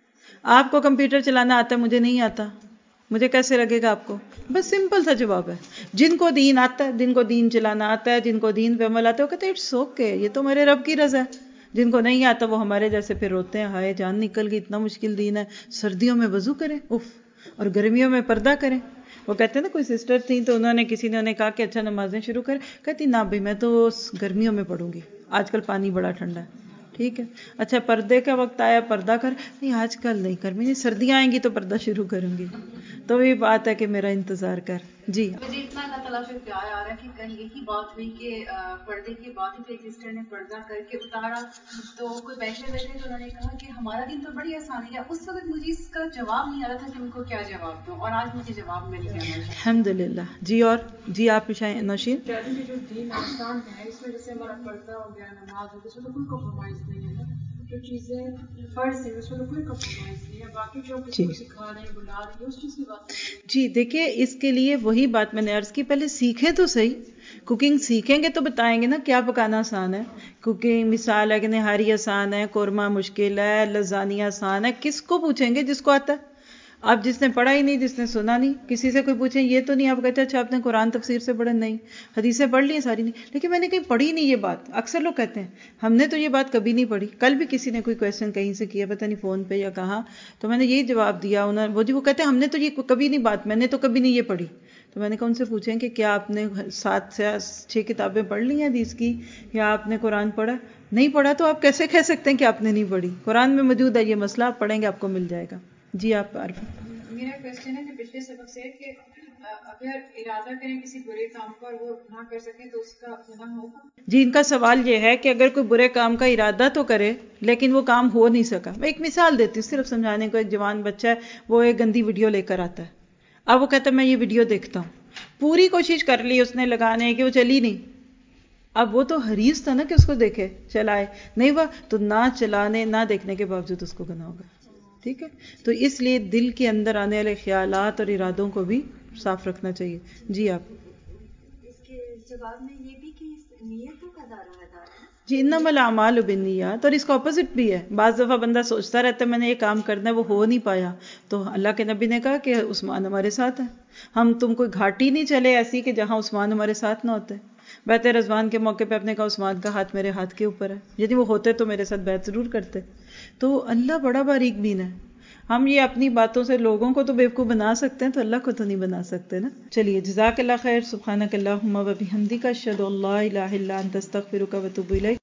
آپ کو کمپیوٹر چلانا آتا ہے، مجھے نہیں آتا، مجھے کیسے لگے گا آپ کو؟ بس سمپل سا جواب ہے. جن کو دین آتا ہے، جن کو دین چلانا آتا ہے، جن کو دین پہ عمل آتا ہے، وہ کہتے ہیں اٹس اوکے، یہ تو میرے رب کی رضا ہے. جن کو نہیں آتا وہ ہمارے جیسے پھر روتے ہیں، ہائے جان نکل گئی، اتنا مشکل دین ہے، سردیوں میں وضو کریں اف، اور گرمیوں میں پردہ کریں. وہ کہتے ہیں نا کوئی سسٹر تھیں تو کسی نے انہیں کہا کہ اچھا نمازیں شروع کریں، کہتی نہ بھائی میں تو گرمیوں میں پڑھوں گی، آج کل پانی بڑا ٹھنڈا ہے. ٹھیک ہے. اچھا پردے کا وقت آیا، پردہ کر، نہیں آج کل نہیں کروں گی، سردیاں آئیں گی تو پردہ شروع کروں گی. تو یہ بات ہے کہ میرا انتظار کر. جی مجھے اتنا اللہ تعالیٰ سے پیار آ رہا ہے کہ کہیں یہی بات ہوئی کہ پردے کی بات ہی ایک سسٹر نے پردہ کر کے اتارا تو کوئی بیٹھے ہوئے تھے تو انہوں نے کہا کہ ہمارا دین تو بڑی آسانی ہے. اس وقت مجھے اس کا جواب نہیں آ رہا تھا کہ ان کو کیا جواب دوں، اور آج مجھے جواب مل گیا. الحمدللہ. جی اور جی آپ نوشین. جو دین آسان ہے اس میں جیسے ہمارا پردہ ہو گیا، نماز ہو گیا، اس میں تو کوئی کمپرومائز نہیں ہے. جو چیزیں فرض ہیں اس میں کوئی کمپرومائز نہیں ہے، باقی جو کسی کو سکھا رہے ہیں بلا رہے ہیں اس چیز کی بات نہیں۔ جی دیکھیں، اس کے لیے وہی بات میں نے عرض کی، پہلے سیکھیں تو صحیح، کوکنگ سیکھیں گے تو بتائیں گے نا کیا پکانا آسان ہے۔ کوکنگ مثال ہے کہ نہاری آسان ہے، قورمہ مشکل ہے، لزانی آسان ہے، کس کو پوچھیں گے؟ جس کو آتا ہے۔ آپ جس نے پڑھا ہی نہیں، جس نے سنا نہیں، کسی سے کوئی پوچھیں یہ تو نہیں، آپ کہتے ہیں اچھا آپ نے قرآن تفسیر سے پڑھا؟ نہیں۔ حدیثیں پڑھ لی ہیں ساری؟ نہیں، لیکن میں نے کہیں پڑھی نہیں یہ بات۔ اکثر لوگ کہتے ہیں ہم نے تو یہ بات کبھی نہیں پڑھی۔ کل بھی کسی نے کوئی کویسچن کہیں سے کیا، پتہ نہیں فون پہ یا کہاں، تو میں نے یہی جواب دیا، وہ کہتے ہیں ہم نے تو یہ کبھی نہیں بات، میں نے تو کبھی نہیں یہ پڑھی۔ تو میں نے کہا ان سے پوچھیں کہ کیا آپ نے 7 سے 6 کتابیں پڑھ لی ہیں حدیث کی، یا آپ نے قرآن پڑھا؟ نہیں پڑھا تو آپ کیسے کہہ سکتے ہیں کہ آپ نے نہیں پڑھی؟ قرآن میں موجود ہے یہ مسئلہ، آپ پڑھیں گے آپ کو مل جائے گا۔ جی آپ عارفہ۔ میرا کوشچن ہے کہ پچھلے سبق سے کہ اگر ارادہ کریں کسی برے کام کا اور وہ نہ کر سکیں تو اس کا گناہ ہوگا؟ جی ان کا سوال یہ ہے کہ اگر کوئی برے کام کا ارادہ تو کرے لیکن وہ کام ہو نہیں سکا۔ میں ایک مثال دیتی ہوں صرف سمجھانے کو۔ ایک جوان بچہ ہے، وہ ایک گندی ویڈیو لے کر آتا ہے، اب وہ کہتا ہے میں یہ ویڈیو دیکھتا ہوں، پوری کوشش کر لی اس نے لگانے کی، وہ چلی نہیں۔ اب وہ تو حریص تھا نا کہ اس کو دیکھے، چلائے، نہیں ہوا تو نہ چلانے نہ دیکھنے کے باوجود اس کو گناہ ہوگا۔ ٹھیک ہے، تو اس لیے دل کے اندر آنے والے خیالات اور ارادوں کو بھی صاف رکھنا چاہیے۔ جی آپ۔ اس کے جواب میں یہ بھی کہ نیتوں کا دائرہ ہے۔ جی انما الاعمال بالنیات، اور اس کا اپوزٹ بھی ہے۔ بعض دفعہ بندہ سوچتا رہتا ہے میں نے یہ کام کرنا ہے، وہ ہو نہیں پایا، تو اللہ کے نبی نے کہا کہ عثمان ہمارے ساتھ ہے، ہم تم کوئی گھاٹی نہیں چلے ایسی کہ جہاں عثمان ہمارے ساتھ نہ ہوتے۔ بیعت رضوان کے موقع پہ آپ نے کہا عثمان کا ہاتھ میرے ہاتھ کے اوپر ہے، یعنی وہ ہوتے تو میرے ساتھ بیعت ضرور کرتے۔ تو اللہ بڑا باریک بین ہے۔ ہم یہ اپنی باتوں سے لوگوں کو تو بیوقوف بنا سکتے ہیں، تو اللہ کو تو نہیں بنا سکتے نا۔ چلیے جزاک اللہ خیر، سبحانک اللہم و بحمدک، اشہد ان لا الہ الا انت، استغفرک و اتوب الیک۔